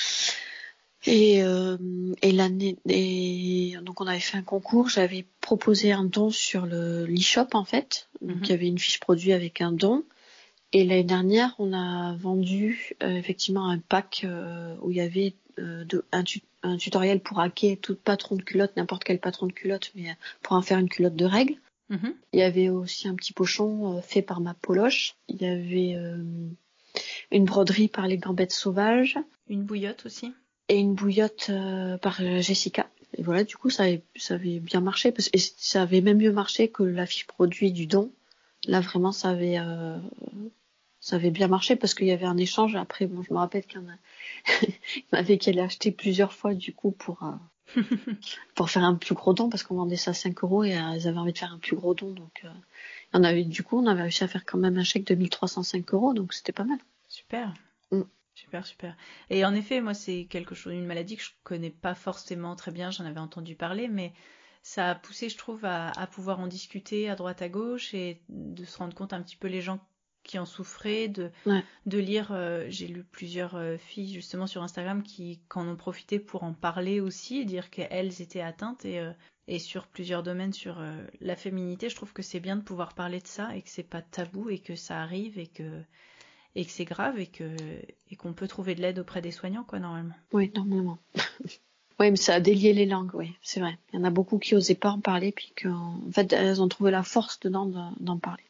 Et, euh, et l'année, et donc on avait fait un concours. J'avais proposé un don sur le l'e-shop en fait, donc il mm-hmm. y avait une fiche produit avec un don. Et l'année dernière, on a vendu euh, effectivement un pack euh, où il y avait euh, de, un, tu, un tutoriel pour hacker tout patron de culotte, n'importe quel patron de culotte, mais pour en faire une culotte de règles. Mm-hmm. Il y avait aussi un petit pochon euh, fait par ma poloche. Il y avait euh, une broderie par les gambettes sauvages. Une bouillotte aussi. Et une bouillotte euh, par Jessica. Et voilà, du coup, ça avait, ça avait bien marché. Parce, et ça avait même mieux marché que la fiche produit du don. Là, vraiment, ça avait... Euh, ça avait bien marché parce qu'il y avait un échange. Après, bon, je me rappelle qu'il y en a, il m'avait qu'elle a acheté plusieurs fois du coup pour euh, pour faire un plus gros don parce qu'on vendait ça à cinq euros et euh, ils avaient envie de faire un plus gros don. Donc, euh, on avait du coup, on avait réussi à faire quand même un chèque de mille trois cent cinq euros, donc c'était pas mal. Super. Mm. Super, super. Et en effet, moi, c'est quelque chose, une maladie que je connais pas forcément très bien. J'en avais entendu parler, mais ça a poussé, je trouve, à, à pouvoir en discuter à droite à gauche et de se rendre compte un petit peu les gens qui en souffraient, de, ouais. de lire, euh, j'ai lu plusieurs euh, filles justement sur Instagram qui, qui en ont profité pour en parler aussi, et dire qu'elles étaient atteintes et, euh, et sur plusieurs domaines sur euh, la féminité, je trouve que c'est bien de pouvoir parler de ça et que c'est pas tabou et que ça arrive et que, et que c'est grave et, que, et qu'on peut trouver de l'aide auprès des soignants, quoi, normalement. Oui, normalement. Oui, mais ça a délié les langues, oui, c'est vrai. Il y en a beaucoup qui osaient pas en parler, puis qu'en en fait, elles ont trouvé la force dedans d'en parler.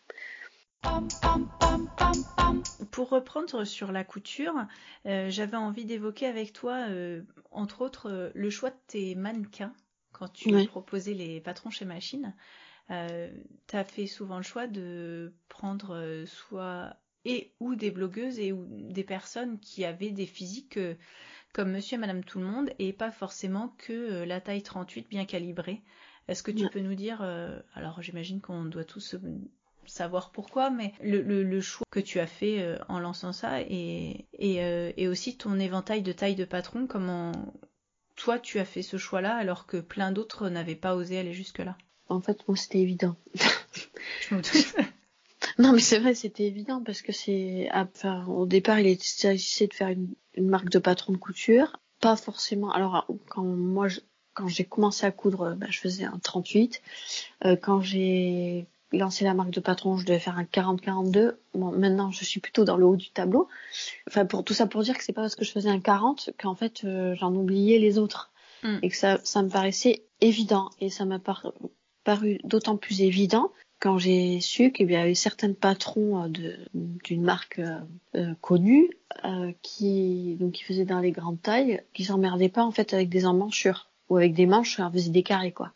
Pour reprendre sur la couture, euh, j'avais envie d'évoquer avec toi, euh, entre autres, euh, le choix de tes mannequins quand tu oui. proposais les patrons chez Machine. Euh, tu as fait souvent le choix de prendre euh, soit et ou des blogueuses et ou des personnes qui avaient des physiques euh, comme Monsieur et Madame Tout le Monde et pas forcément que euh, la taille trente-huit bien calibrée. Est-ce que tu ouais. peux nous dire, euh, alors j'imagine qu'on doit tous savoir pourquoi, mais le, le, le choix que tu as fait euh, en lançant ça et, et, euh, et aussi ton éventail de taille de patron, comment toi tu as fait ce choix-là alors que plein d'autres n'avaient pas osé aller jusque-là? En fait, moi c'était évident. Je me doute. Non mais c'est vrai, c'était évident parce que c'est, enfin, au départ il s'agissait de faire une, une marque de patron de couture, pas forcément. Alors quand moi je, quand j'ai commencé à coudre, bah, je faisais un trente-huit. Euh, quand j'ai lancé la marque de patron, je devais faire un quarante quarante-deux. Bon, maintenant, je suis plutôt dans le haut du tableau. Enfin, pour tout ça pour dire que c'est pas parce que je faisais un quarante qu'en fait, euh, j'en oubliais les autres. Mm. Et que ça, ça me paraissait évident. Et ça m'a par... paru d'autant plus évident quand j'ai su qu'il y avait certains patrons de, d'une marque euh, euh, connue euh, qui donc qui faisaient dans les grandes tailles, qui s'emmerdaient pas en fait avec des emmanchures ou avec des manches, on faisait des carrés quoi.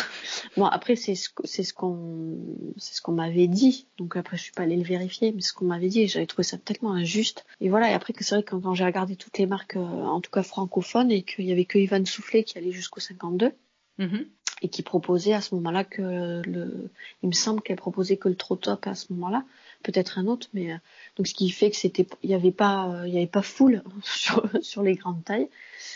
Bon après c'est ce c'est ce qu'on c'est ce qu'on m'avait dit, donc après je suis pas allée le vérifier, mais ce qu'on m'avait dit et j'avais trouvé ça tellement injuste. Et voilà, et après que c'est vrai que quand, quand j'ai regardé toutes les marques euh, en tout cas francophones et qu'il y avait que Ivan Soufflé qui allait jusqu'au cinquante-deux. Mm-hmm. Et qui proposait à ce moment-là que le, il me semble qu'elle proposait que le trop top à ce moment-là, peut-être un autre, mais donc ce qui fait que c'était, il y avait pas, il y avait pas foule sur sur les grandes tailles.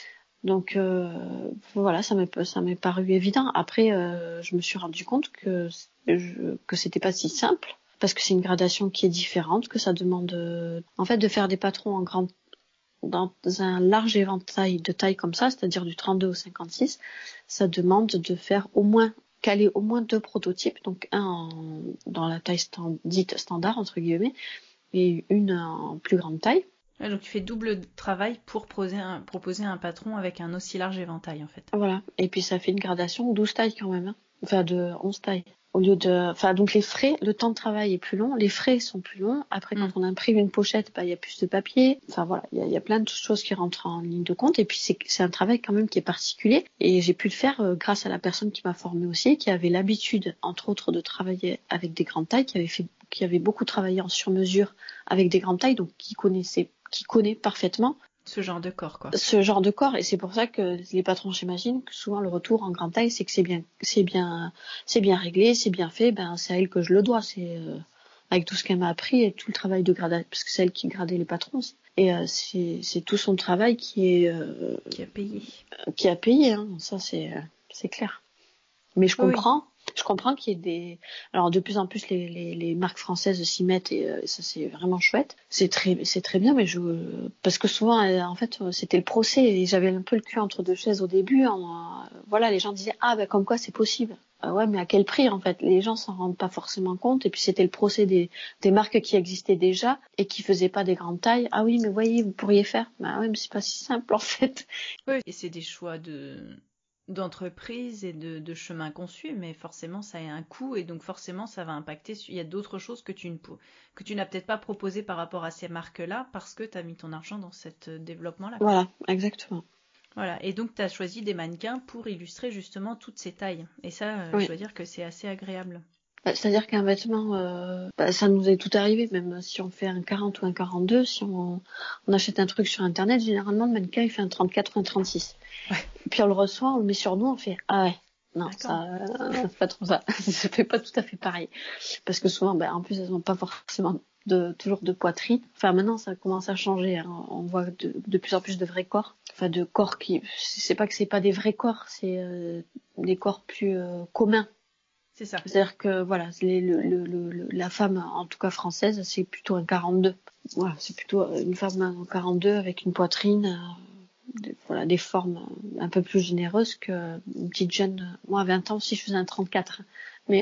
Donc euh, voilà, ça m'est ça m'est paru évident. Après, euh, je me suis rendu compte que je, que c'était pas si simple parce que c'est une gradation qui est différente, que ça demande euh, en fait de faire des patrons en grande dans un large éventail de taille comme ça, c'est-à-dire du trente-deux au cinquante-six, ça demande de faire au moins, caler au moins deux prototypes, donc un en, dans la taille stand, dite standard, entre guillemets, et une en plus grande taille. Ouais, donc tu fais double travail pour proposer un, proposer un patron avec un aussi large éventail, en fait. Voilà, et puis ça fait une gradation douze tailles quand même, hein. Enfin de onze tailles. Au lieu de, enfin donc les frais, le temps de travail est plus long, les frais sont plus longs. Après quand mm. on imprime une pochette, bah il y a plus de papier. Enfin voilà, il y a, y a plein de choses qui rentrent en ligne de compte. Et puis c'est c'est un travail quand même qui est particulier. Et j'ai pu le faire euh, grâce à la personne qui m'a formée aussi, qui avait l'habitude entre autres de travailler avec des grandes tailles, qui avait fait, qui avait beaucoup travaillé en sur-mesure avec des grandes tailles, donc qui connaissait, qui connaît parfaitement. Ce genre de corps, quoi. Ce genre de corps, et c'est pour ça que les patrons s'imaginent que souvent le retour en grande taille, c'est que c'est bien, c'est bien, c'est bien réglé, c'est bien fait. Ben c'est à elle que je le dois. C'est euh, avec tout ce qu'elle m'a appris et tout le travail de gradation, parce que c'est elle qui gradait les patrons aussi. Et euh, c'est, c'est tout son travail qui est euh, qui a payé, euh, qui a payé. Hein. Ça c'est, euh, c'est clair. Mais je comprends. Oui. Je comprends qu'il y ait des. Alors de plus en plus les les, les marques françaises s'y mettent et euh, ça c'est vraiment chouette. C'est très c'est très bien, mais je parce que souvent euh, en fait c'était le procès et j'avais un peu le cul entre deux chaises au début. En, euh, voilà, les gens disaient ah ben comme quoi c'est possible. Euh, ouais, mais à quel prix en fait? Les gens s'en rendent pas forcément compte. Et puis c'était le procès des des marques qui existaient déjà et qui faisaient pas des grandes tailles. Ah oui, mais voyez, vous pourriez faire. Bah oui, mais c'est pas si simple en fait. Oui, et c'est des choix de d'entreprise et de, de chemin conçu, mais forcément ça a un coût et donc forcément ça va impacter. Il y a d'autres choses que tu ne que tu n'as peut-être pas proposé par rapport à ces marques-là parce que tu as mis ton argent dans cet développement-là. Voilà, exactement. Voilà, et donc tu as choisi des mannequins pour illustrer justement toutes ces tailles. Et ça, euh, oui. Je dois dire que c'est assez agréable. C'est-à-dire qu'un vêtement, euh, bah, ça nous est tout arrivé, même si on fait un quarante ou un quarante-deux, si on, on achète un truc sur Internet, généralement le mannequin il fait un trente-quatre ou un trente-six. Ouais. Puis on le reçoit, on le met sur nous, on fait ah ouais, non, D'accord. ça, euh, c'est pas trop ça, ça fait pas tout à fait pareil. Parce que souvent, bah, en plus elles n'ont pas forcément de, toujours de poitrine. Enfin maintenant ça commence à changer, hein. On voit de, de plus en plus de vrais corps. Enfin de corps qui, c'est pas que c'est pas des vrais corps, c'est euh, des corps plus euh, communs. C'est ça. C'est-à-dire que voilà, les, le, le, le, la femme, en tout cas française, c'est plutôt un quarante-deux. Voilà, c'est plutôt une femme en quarante-deux avec une poitrine, euh, des, voilà, des formes un peu plus généreuses qu'une petite jeune. Moi, à vingt ans aussi, je faisais un trente-quatre. Mais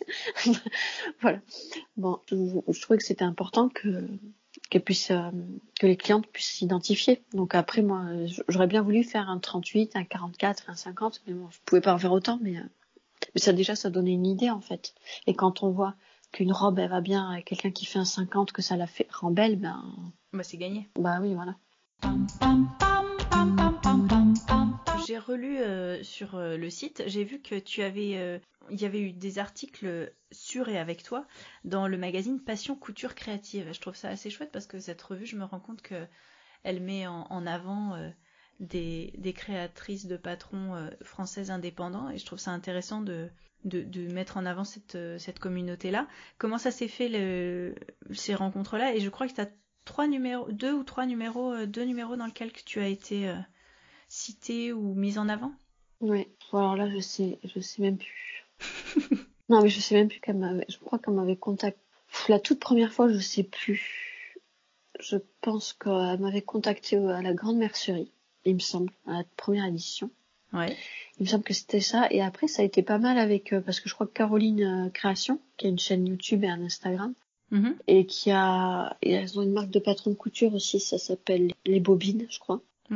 voilà. Bon, je, je trouvais que c'était important que qu'elle puisse, euh, que les clientes puissent s'identifier. Donc après, moi, j'aurais bien voulu faire un trente-huit, un quarante-quatre, un cinquante, mais bon, je pouvais pas en faire autant, mais. Euh, Mais ça déjà, ça donnait une idée en fait. Et quand on voit qu'une robe, elle va bien avec quelqu'un qui fait un cinquante, que ça la fait rend belle, ben. Bah c'est gagné. Bah oui, voilà. J'ai relu euh, sur euh, le site, j'ai vu que tu avais, euh, il y avait eu des articles sur et avec toi dans le magazine Passion Couture Créative. Je trouve ça assez chouette parce que cette revue, je me rends compte que elle met en, en avant. Euh, Des, des créatrices de patrons euh, françaises indépendants et je trouve ça intéressant de, de, de mettre en avant cette, cette communauté-là. Comment ça s'est fait le, ces rencontres-là? Et je crois que tu as trois numéros, deux ou trois numéros, euh, deux numéros dans lesquels tu as été euh, citée ou mise en avant? Oui, alors là je sais, je sais même plus. Non mais je sais même plus qu'elle m'avait, je crois qu'elle m'avait contacté. La toute première fois je sais plus. Je pense qu'elle m'avait contacté à la Grande Mercerie. Il me semble, à la première édition. Ouais. Il me semble que c'était ça. Et après, ça a été pas mal avec, euh, parce que je crois que Caroline euh, Création, qui a une chaîne YouTube et un Instagram, mm-hmm. et qui a, et elles ont une marque de patron de couture aussi, ça s'appelle Les Bobines, je crois. Ouais.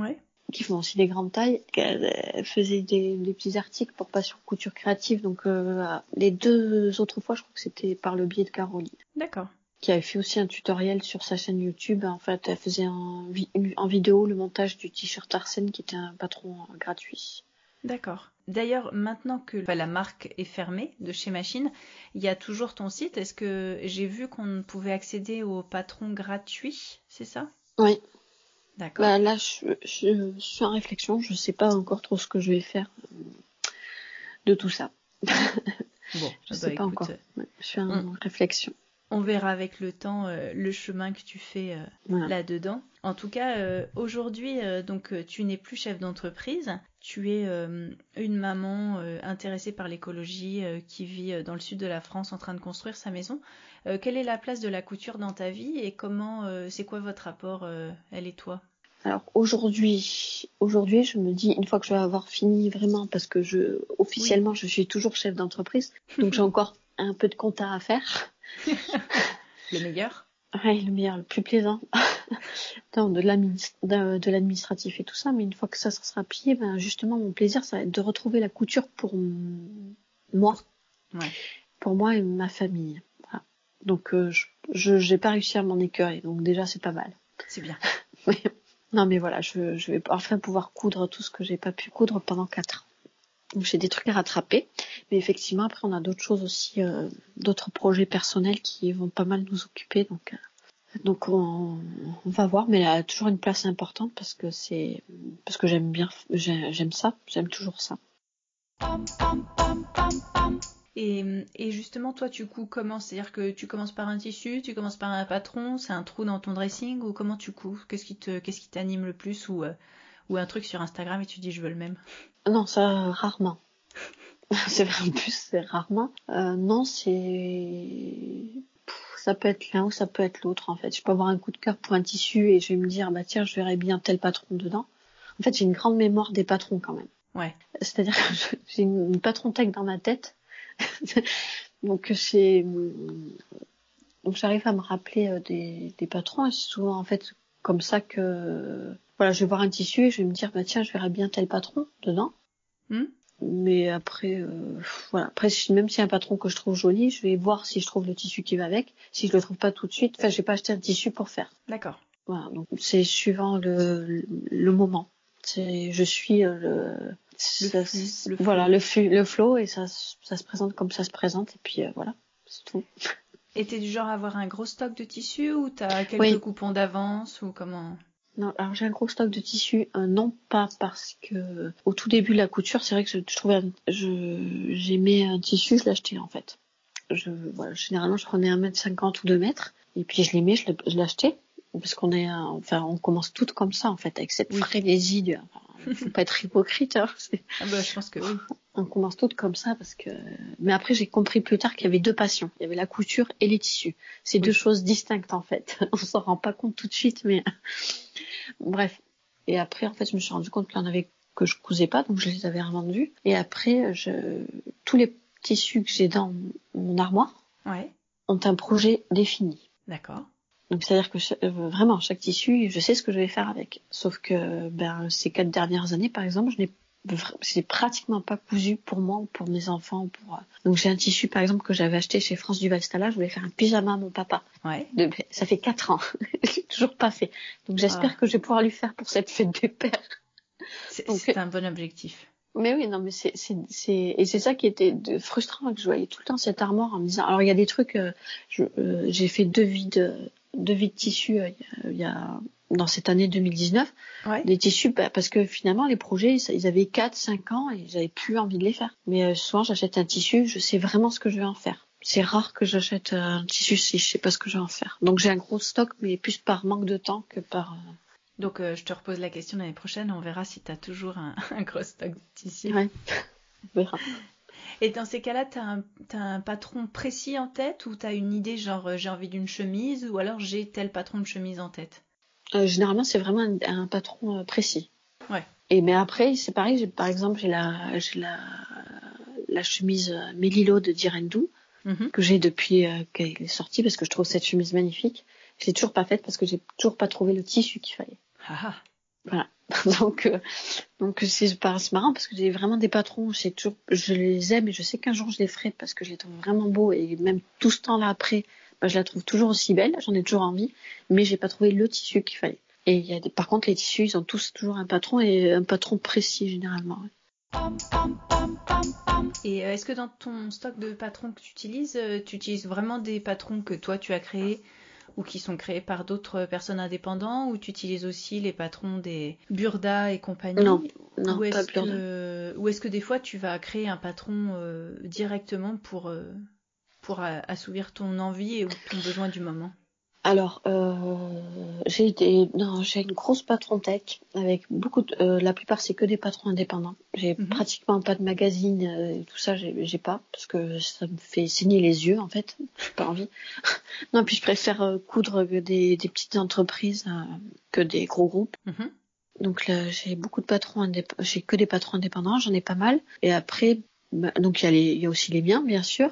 qui font aussi des grandes tailles. Elle faisait des, des petits articles pour Passion Couture Créative. Donc euh, les deux autres fois, je crois que c'était par le biais de Caroline. D'accord. Qui avait fait aussi un tutoriel sur sa chaîne YouTube. En fait, elle faisait en, en vidéo le montage du t-shirt Arsène, qui était un patron gratuit. D'accord. D'ailleurs, maintenant que enfin, la marque est fermée de chez Machine, il y a toujours ton site. Est-ce que j'ai vu qu'on pouvait accéder au patron gratuit, c'est ça? Oui. D'accord. Bah, là, je, je, je suis en réflexion. Je sais pas encore trop ce que je vais faire de tout ça. Bon, je bah, sais pas écoute, encore. Ouais, je suis en on, réflexion. On verra avec le temps euh, le chemin que tu fais euh, voilà. là-dedans. En tout cas, euh, aujourd'hui, euh, donc euh, tu n'es plus chef d'entreprise. Tu es euh, une maman euh, intéressée par l'écologie euh, qui vit euh, dans le sud de la France en train de construire sa maison. Euh, quelle est la place de la couture dans ta vie et comment, euh, c'est quoi votre rapport, euh, elle et toi? Alors aujourd'hui, aujourd'hui, je me dis une fois que je vais avoir fini vraiment, parce que je officiellement, oui. je suis toujours chef d'entreprise, donc j'ai encore un peu de compta à faire. Le meilleur. Oui, le meilleur, le plus plaisant. non, de, l'administ- de, de l'administratif et tout ça, mais une fois que ça, ça sera plié, ben justement, mon plaisir, ça va être de retrouver la couture pour m- moi, ouais. pour moi et ma famille. Voilà. Donc, euh, je, je, j'ai pas réussi à m'en écœurer, donc déjà, c'est pas mal. C'est bien. Non, mais voilà, je, je vais enfin pouvoir coudre tout ce que j'ai pas pu coudre pendant quatre ans. Donc j'ai des trucs à rattraper, mais effectivement après on a d'autres choses aussi, euh, d'autres projets personnels qui vont pas mal nous occuper, donc euh, donc on, on va voir, mais elle a toujours une place importante parce que c'est parce que j'aime bien, j'aime, j'aime ça, j'aime toujours ça. Et, et justement, toi, tu couds comment? C'est-à-dire que tu commences par un tissu, tu commences par un patron, c'est un trou dans ton dressing, ou comment tu couds? Qu'est-ce qui te, qu'est-ce qui t'anime le plus, ou, euh, ou un truc sur Instagram et tu dis je veux le même? Non, ça rarement. c'est vrai, en plus c'est rarement. Euh, non, c'est Pff, ça peut être l'un ou ça peut être l'autre en fait. Je peux avoir un coup de cœur pour un tissu et je vais me dire bah tiens je verrais bien tel patron dedans. En fait j'ai une grande mémoire des patrons quand même. Ouais. C'est-à-dire que je, j'ai une, une patron-tech dans ma tête. donc c'est donc j'arrive à me rappeler euh, des, des patrons et c'est souvent en fait comme ça que voilà je vais voir un tissu et je vais me dire bah tiens je verrais bien tel patron dedans. Hmm? Mais après, euh, voilà. Après, même si y a un patron que je trouve joli, je vais voir si je trouve le tissu qui va avec. Si je le trouve pas tout de suite, enfin, je vais pas acheter un tissu pour faire. D'accord. Voilà. Donc, c'est suivant le, le moment. C'est, je suis le, le ça, flux, le voilà, flow. le flux, le flow, et ça, ça se présente comme ça se présente, et puis, euh, voilà. C'est tout. Et t'es du genre à avoir un gros stock de tissus ou t'as quelques oui. coupons d'avance ou comment? Non, alors j'ai un gros stock de tissus, euh, non pas parce que au tout début de la couture, c'est vrai que je, je trouvais, un, je, j'aimais un tissu, je l'achetais en fait. Je, voilà, généralement je prenais un mètre cinquante ou deux mètres, et puis je l'aimais, je, je l'achetais, parce qu'on est, enfin on commence toutes comme ça en fait, avec cette oui. frénésie, de, enfin, faut pas être hypocrite. Hein, c'est... Ah bah je pense que oui. On commence toutes comme ça parce que, mais après j'ai compris plus tard qu'il y avait deux passions, il y avait la couture et les tissus. C'est oui. deux choses distinctes en fait. On s'en rend pas compte tout de suite, mais bref. Et après, en fait, je me suis rendu compte qu'il y en avait que je cousais pas, donc je les avais revendus. Et après, je... tous les tissus que j'ai dans mon armoire ouais. ont un projet défini. D'accord. Donc, c'est-à-dire que euh, vraiment, chaque tissu, je sais ce que je vais faire avec. Sauf que ben, ces quatre dernières années, par exemple, je n'ai c'est pratiquement pas cousu pour moi ou pour mes enfants. Pour... Donc j'ai un tissu par exemple que j'avais acheté chez France du Valstala, je voulais faire un pyjama à mon papa. Ouais. De... Ça fait quatre ans, je l'ai toujours pas fait. Donc j'espère ah. que je vais pouvoir lui faire pour cette fête des pères. C'est, Donc, c'est un bon objectif. Mais oui, non mais c'est c'est c'est et c'est ça qui était de... frustrant, que je voyais tout le temps cette armoire en me disant. Alors il y a des trucs, euh, je, euh, j'ai fait deux vides, deux vides tissus euh, il y a dans cette année deux mille dix-neuf, ouais. des tissus, bah, parce que finalement les projets ils avaient quatre cinq ans et j'avais plus envie de les faire. Mais euh, souvent j'achète un tissu, je sais vraiment ce que je vais en faire. C'est rare que j'achète un tissu si je sais pas ce que je vais en faire. Donc j'ai un gros stock, mais plus par manque de temps que par... Euh... Donc euh, je te repose la question l'année prochaine, on verra si tu as toujours un, un gros stock de tissus. Ouais, on verra. Et dans ces cas-là, tu as un, t'as un patron précis en tête ou tu as une idée genre euh, j'ai envie d'une chemise ou alors j'ai tel patron de chemise en tête? Euh, généralement, c'est vraiment un, un patron euh, précis. Ouais. Et mais après, c'est pareil. J'ai, par exemple, j'ai la, j'ai la, la chemise euh, Mélilo de Direndou mm-hmm. que j'ai depuis euh, qu'elle est sortie parce que je trouve cette chemise magnifique. Je l'ai toujours pas faite parce que j'ai toujours pas trouvé le tissu qu'il fallait. Ah. Voilà. donc, euh, donc c'est, c'est marrant parce que j'ai vraiment des patrons, j'ai toujours, je les aime et je sais qu'un jour je les ferai parce que je les trouve vraiment beaux et même tout ce temps-là après, bah, je la trouve toujours aussi belle, j'en ai toujours envie, mais j'ai pas trouvé le tissu qu'il fallait. Et il y a des, par contre, les tissus, ils ont tous toujours un patron et un patron précis généralement. Et est-ce que dans ton stock de patrons que tu utilises, tu utilises vraiment des patrons que toi tu as créés ou qui sont créés par d'autres personnes indépendantes, ou tu utilises aussi les patrons des Burda et compagnie? Non, non, ou est-ce pas Burda. que, ou est-ce que des fois tu vas créer un patron euh, directement pour, euh, pour assouvir ton envie ou ton besoin du moment? Alors, euh, j'ai des, non, j'ai une grosse patron tech avec beaucoup de, euh, la plupart c'est que des patrons indépendants. J'ai mm-hmm. pratiquement pas de magazine, euh, tout ça, j'ai, j'ai pas parce que ça me fait saigner les yeux en fait. J'ai pas envie. Non, puis je préfère euh, coudre des, des petites entreprises euh, que des gros groupes. Mm-hmm. Donc là, j'ai beaucoup de patrons indépendants. J'ai que des patrons indépendants, j'en ai pas mal. Et après, bah, donc il y a les, il y a aussi les miens, bien sûr.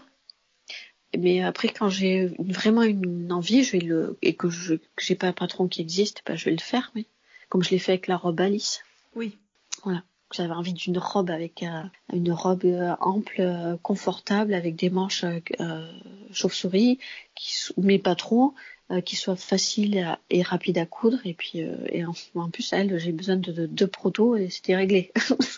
Mais après, quand j'ai vraiment une envie, je vais le et que je que j'ai pas un patron qui existe, bah, je vais le faire, oui. Comme je l'ai fait avec la robe Alice. Oui. Voilà. J'avais envie d'une robe avec euh, une robe euh, ample, euh, confortable, avec des manches euh, chauve-souris, qui mais pas trop, euh, qui soit facile et rapide à coudre. Et puis euh, et en, en plus, elle, j'ai besoin de deux de, de protos et c'était réglé.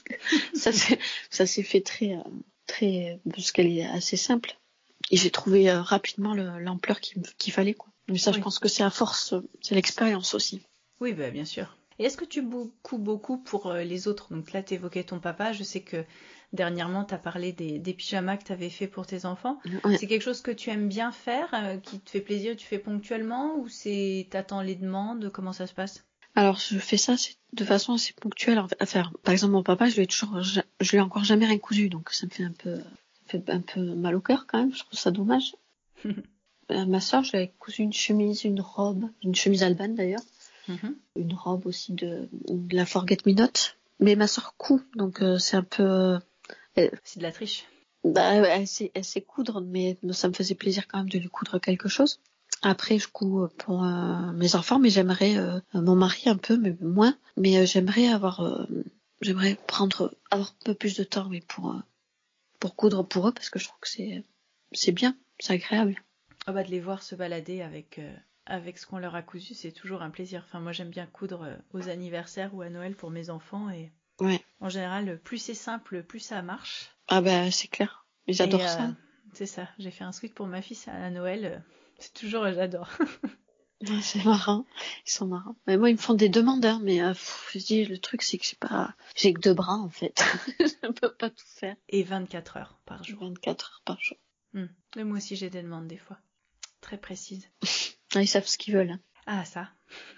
ça c'est ça s'est fait très euh, très parce qu'elle est assez simple. Et j'ai trouvé euh, rapidement le, l'ampleur qu'il, qu'il fallait, quoi. Mais ça, oui. Je pense que c'est à force, c'est l'expérience aussi. Oui, bah, bien sûr. Et est-ce que tu beaucoup, beaucoup pour euh, les autres? Donc là, tu évoquais ton papa. Je sais que dernièrement, tu as parlé des, des pyjamas que tu avais fait pour tes enfants. Ouais. C'est quelque chose que tu aimes bien faire, euh, qui te fait plaisir, tu fais ponctuellement, ou c'est t'attends les demandes? Comment ça se passe? Alors, je fais ça c'est de façon assez ponctuelle à faire. Par exemple, mon papa, je lui ai toujours, je, je lui ai encore jamais rien cousu, donc ça me fait un peu, ça me fait un peu mal au cœur quand même. Je trouve ça dommage. euh, ma soeur, je lui ai cousu une chemise, une robe, une chemise albane d'ailleurs. Mm-hmm. Une robe aussi de, de la Forget Me Not. Mais ma soeur coud, donc euh, c'est un peu... Euh, elle, c'est de la triche. Bah, elle sait, elle sait coudre, mais ça me faisait plaisir quand même de lui coudre quelque chose. Après, je couds pour euh, mes enfants, mais j'aimerais... Euh, mon mari un peu, mais moins. Mais euh, j'aimerais avoir... Euh, j'aimerais prendre... avoir un peu plus de temps, mais pour, euh, pour coudre pour eux, parce que je trouve que c'est, c'est bien, c'est agréable. Ah bah de les voir se balader avec... Euh... avec ce qu'on leur a cousu, c'est toujours un plaisir. Enfin, moi, j'aime bien coudre aux anniversaires ou à Noël pour mes enfants. Et ouais. En général, plus c'est simple, plus ça marche. Ah bah, c'est clair. Ils adorent et, ça. Euh, c'est ça. J'ai fait un sweat pour ma fille à Noël. C'est toujours, j'adore. C'est marrant. Ils sont marrants. Mais moi, ils me font des demandes, hein, mais euh, pff, je dis, le truc, c'est que j'ai pas, j'ai que deux bras, en fait. Je peux pas tout faire. Et vingt-quatre heures par jour. vingt-quatre heures par jour. Hum. Et moi aussi, j'ai des demandes, des fois. Très précises. Ah, ils savent ce qu'ils veulent. Hein. Ah, ça.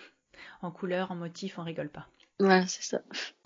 En couleur, en motif, on rigole pas. Voilà, c'est ça.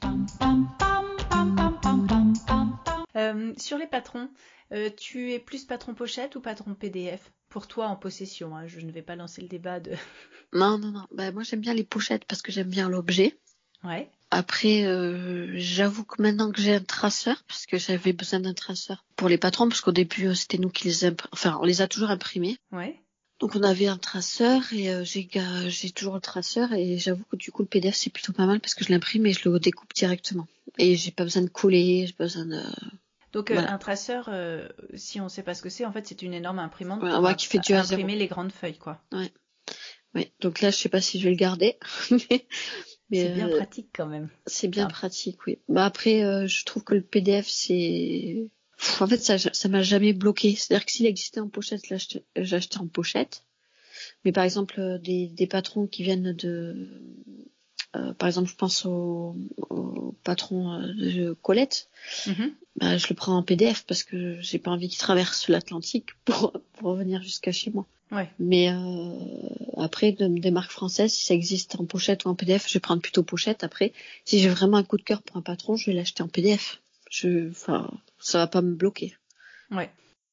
Euh, sur les patrons, euh, tu es plus patron pochette ou patron P D F? Pour toi, en possession, hein, je ne vais pas lancer le débat de... Non, non, non. Bah, moi, j'aime bien les pochettes parce que j'aime bien l'objet. Ouais. Après, euh, j'avoue que maintenant que j'ai un traceur, parce que j'avais besoin d'un traceur pour les patrons, parce qu'au début, euh, c'était nous qui les imprimons. Enfin, on les a toujours imprimés. Ouais. Donc, on avait un traceur et euh, j'ai, j'ai toujours le traceur et j'avoue que du coup, le P D F, c'est plutôt pas mal parce que je l'imprime et je le découpe directement. Et j'ai pas besoin de coller, j'ai pas besoin de... Donc voilà. euh, un traceur, euh, si on sait pas ce que c'est, en fait, c'est une énorme imprimante ouais, pour ouais, qui fait du imprimer les grandes feuilles, quoi. Ouais. Ouais. Donc là, je sais pas si je vais le garder. mais, mais c'est euh, bien pratique quand même. C'est bien enfin... pratique, oui. Bah après, euh, je trouve que le P D F, c'est... Pff, en fait, ça, ça m'a jamais bloqué. C'est-à-dire que s'il existait en pochette, là, j'achetais en pochette. Mais par exemple, des, des patrons qui viennent de... Euh, par exemple, je pense au, au patron de Colette. Mm-hmm. Bah, je le prends en P D F parce que j'ai pas envie qu'il traverse l'Atlantique pour, pour revenir jusqu'à chez moi. Ouais. Mais euh, après, de, des marques françaises, si ça existe en pochette ou en P D F, je vais prendre plutôt pochette. Après, si j'ai vraiment un coup de cœur pour un patron, je vais l'acheter en P D F. Je, enfin, ça va pas me bloquer. Ouais.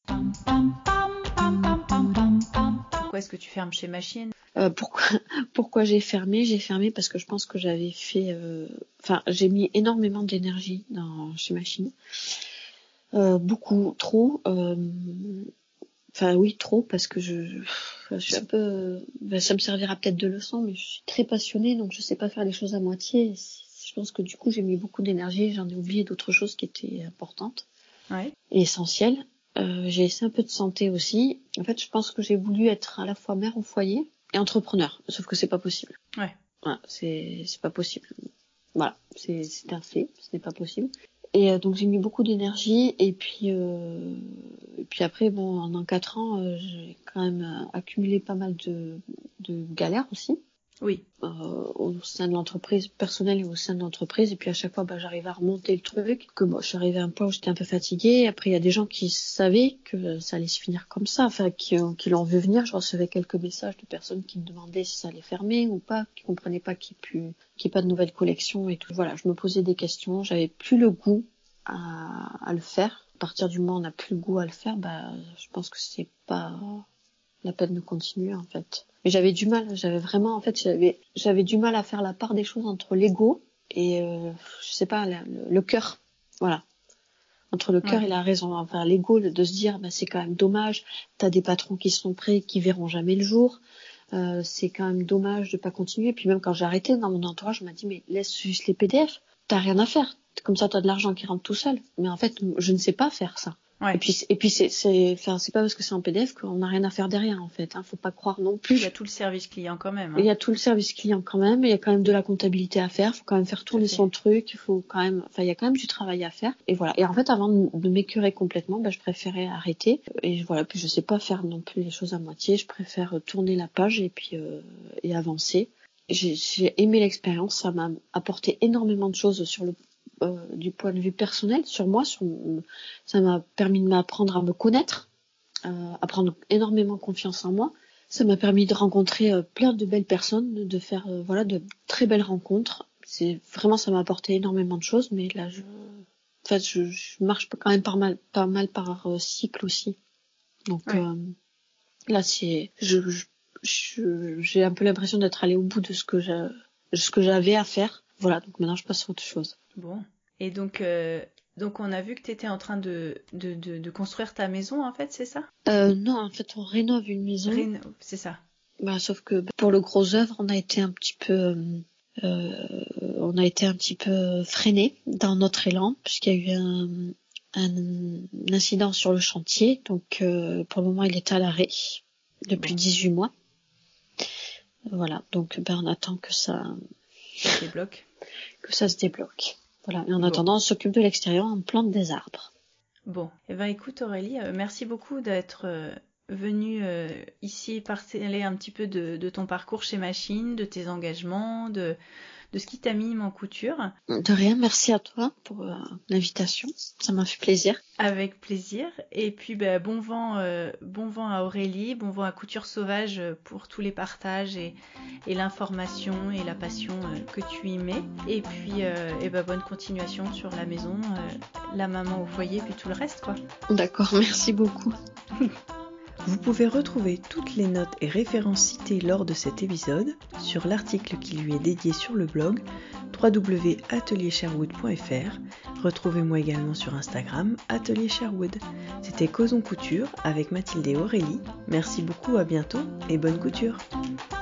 Pourquoi est-ce que tu fermes chez Machine? Euh, pourquoi, pourquoi j'ai fermé? J'ai fermé parce que je pense que j'avais fait... Euh, enfin, j'ai mis énormément d'énergie dans chez Machine. Euh, beaucoup, trop. Euh, Enfin oui, trop, parce que je, je suis un peu... Ben, ça me servira peut-être de leçon, mais je suis très passionnée, donc je sais pas faire les choses à moitié. Je pense que du coup, j'ai mis beaucoup d'énergie, j'en ai oublié d'autres choses qui étaient importantes ouais. et essentielles. Euh, j'ai laissé un peu de santé aussi. En fait, je pense que j'ai voulu être à la fois mère au foyer et entrepreneur, sauf que c'est pas possible. Ouais. Voilà, c'est c'est pas possible. Voilà, c'est c'est un fait, ce n'est pas possible. Et euh, donc j'ai mis beaucoup d'énergie et puis euh, et puis après bon en quatre ans euh, j'ai quand même euh, accumulé pas mal de de galères aussi. Oui. Euh, au sein de l'entreprise personnelle et au sein de l'entreprise et puis à chaque fois bah j'arrivais à remonter le truc que bon je suis arrivée à un point où j'étais un peu fatiguée. Après il y a des gens qui savaient que ça allait se finir comme ça, enfin qui qui l'ont vu venir. Je recevais quelques messages de personnes qui me demandaient si ça allait fermer ou pas, qui comprenaient pas qu'il n'y ait qu'il y ait pas de nouvelles collections et tout. Voilà, je me posais des questions, j'avais plus le goût à, à le faire. À partir du moment où on n'a plus le goût à le faire, bah je pense que c'est pas la peine de continuer en fait. Mais j'avais du mal, j'avais vraiment en fait j'avais j'avais du mal à faire la part des choses entre l'ego et euh, je sais pas la, le, le cœur. Voilà. Entre le cœur ouais. et la raison. Enfin l'ego de se dire bah c'est quand même dommage, t'as des patrons qui sont prêts qui verront jamais le jour. Euh, c'est quand même dommage de pas continuer. Puis même quand j'ai arrêté dans mon entourage, on m'a dit mais laisse juste les P D F, t'as rien à faire. Comme ça t'as de l'argent qui rentre tout seul. Mais en fait je ne sais pas faire ça. Ouais. Et puis, et puis c'est, c'est, enfin, c'est pas parce que c'est en P D F qu'on n'a rien à faire derrière, en fait. Hein. Faut pas croire non plus. Il y a tout le service client quand même. Hein. Il y a tout le service client quand même. Il y a quand même de la comptabilité à faire. Faut quand même faire tourner son truc. Il faut quand même, enfin, il y a quand même du travail à faire. Et voilà. Et en fait, avant de, de m'écurer complètement, bah, je préférais arrêter. Et voilà. Puis je sais pas faire non plus les choses à moitié. Je préfère tourner la page et puis euh, et avancer. J'ai, j'ai aimé l'expérience. Ça m'a apporté énormément de choses sur le Euh, du point de vue personnel sur moi, sur, ça m'a permis de m'apprendre à me connaître, euh, à prendre énormément confiance en moi. Ça m'a permis de rencontrer euh, plein de belles personnes, de faire euh, voilà de très belles rencontres. C'est vraiment ça m'a apporté énormément de choses, mais là je, en fait je, je marche quand même pas mal, pas mal par euh, cycle aussi. Donc ouais. euh, là c'est, je, je, je, j'ai un peu l'impression d'être allée au bout de ce que j'ai, de ce que j'avais à faire. Voilà, donc maintenant je passe à autre chose. Bon. Et donc, euh, donc on a vu que tu étais en train de, de, de, de construire ta maison, en fait, c'est ça ? euh, Non, en fait, on rénove une maison. Réno... C'est ça. Bah, sauf que pour le gros œuvre, on a été un petit peu, euh, on a été un petit peu freiné dans notre élan, puisqu'il y a eu un, un, un incident sur le chantier. Donc, euh, pour le moment, il est à l'arrêt depuis bon. dix-huit mois. Voilà. Donc, ben, on attend que ça, ça se débloque. Que ça se débloque. Voilà. Et en bon. attendant, on s'occupe de l'extérieur, on plante des arbres. Bon. Eh ben, écoute, Aurélie, euh, merci beaucoup d'être euh, venue euh, ici parler un petit peu de, de ton parcours chez Machine, de tes engagements, de, de ce qui t'a mis en couture. De rien, merci à toi pour euh, l'invitation. Ça m'a fait plaisir. Avec plaisir. Et puis, bah, bon vent, euh, bon vent à Aurélie, bon vent à Couture Sauvage pour tous les partages et, et l'information et la passion euh, que tu y mets. Et puis, euh, et bah, bonne continuation sur la maison, euh, la maman au foyer, puis tout le reste, quoi. D'accord, merci beaucoup. Vous pouvez retrouver toutes les notes et références citées lors de cet épisode sur l'article qui lui est dédié sur le blog w w w point atelier sherwood point f r. Retrouvez-moi également sur Instagram, Atelier Sherwood. C'était Causons Couture avec Mathilde et Aurélie. Merci beaucoup, à bientôt et bonne couture.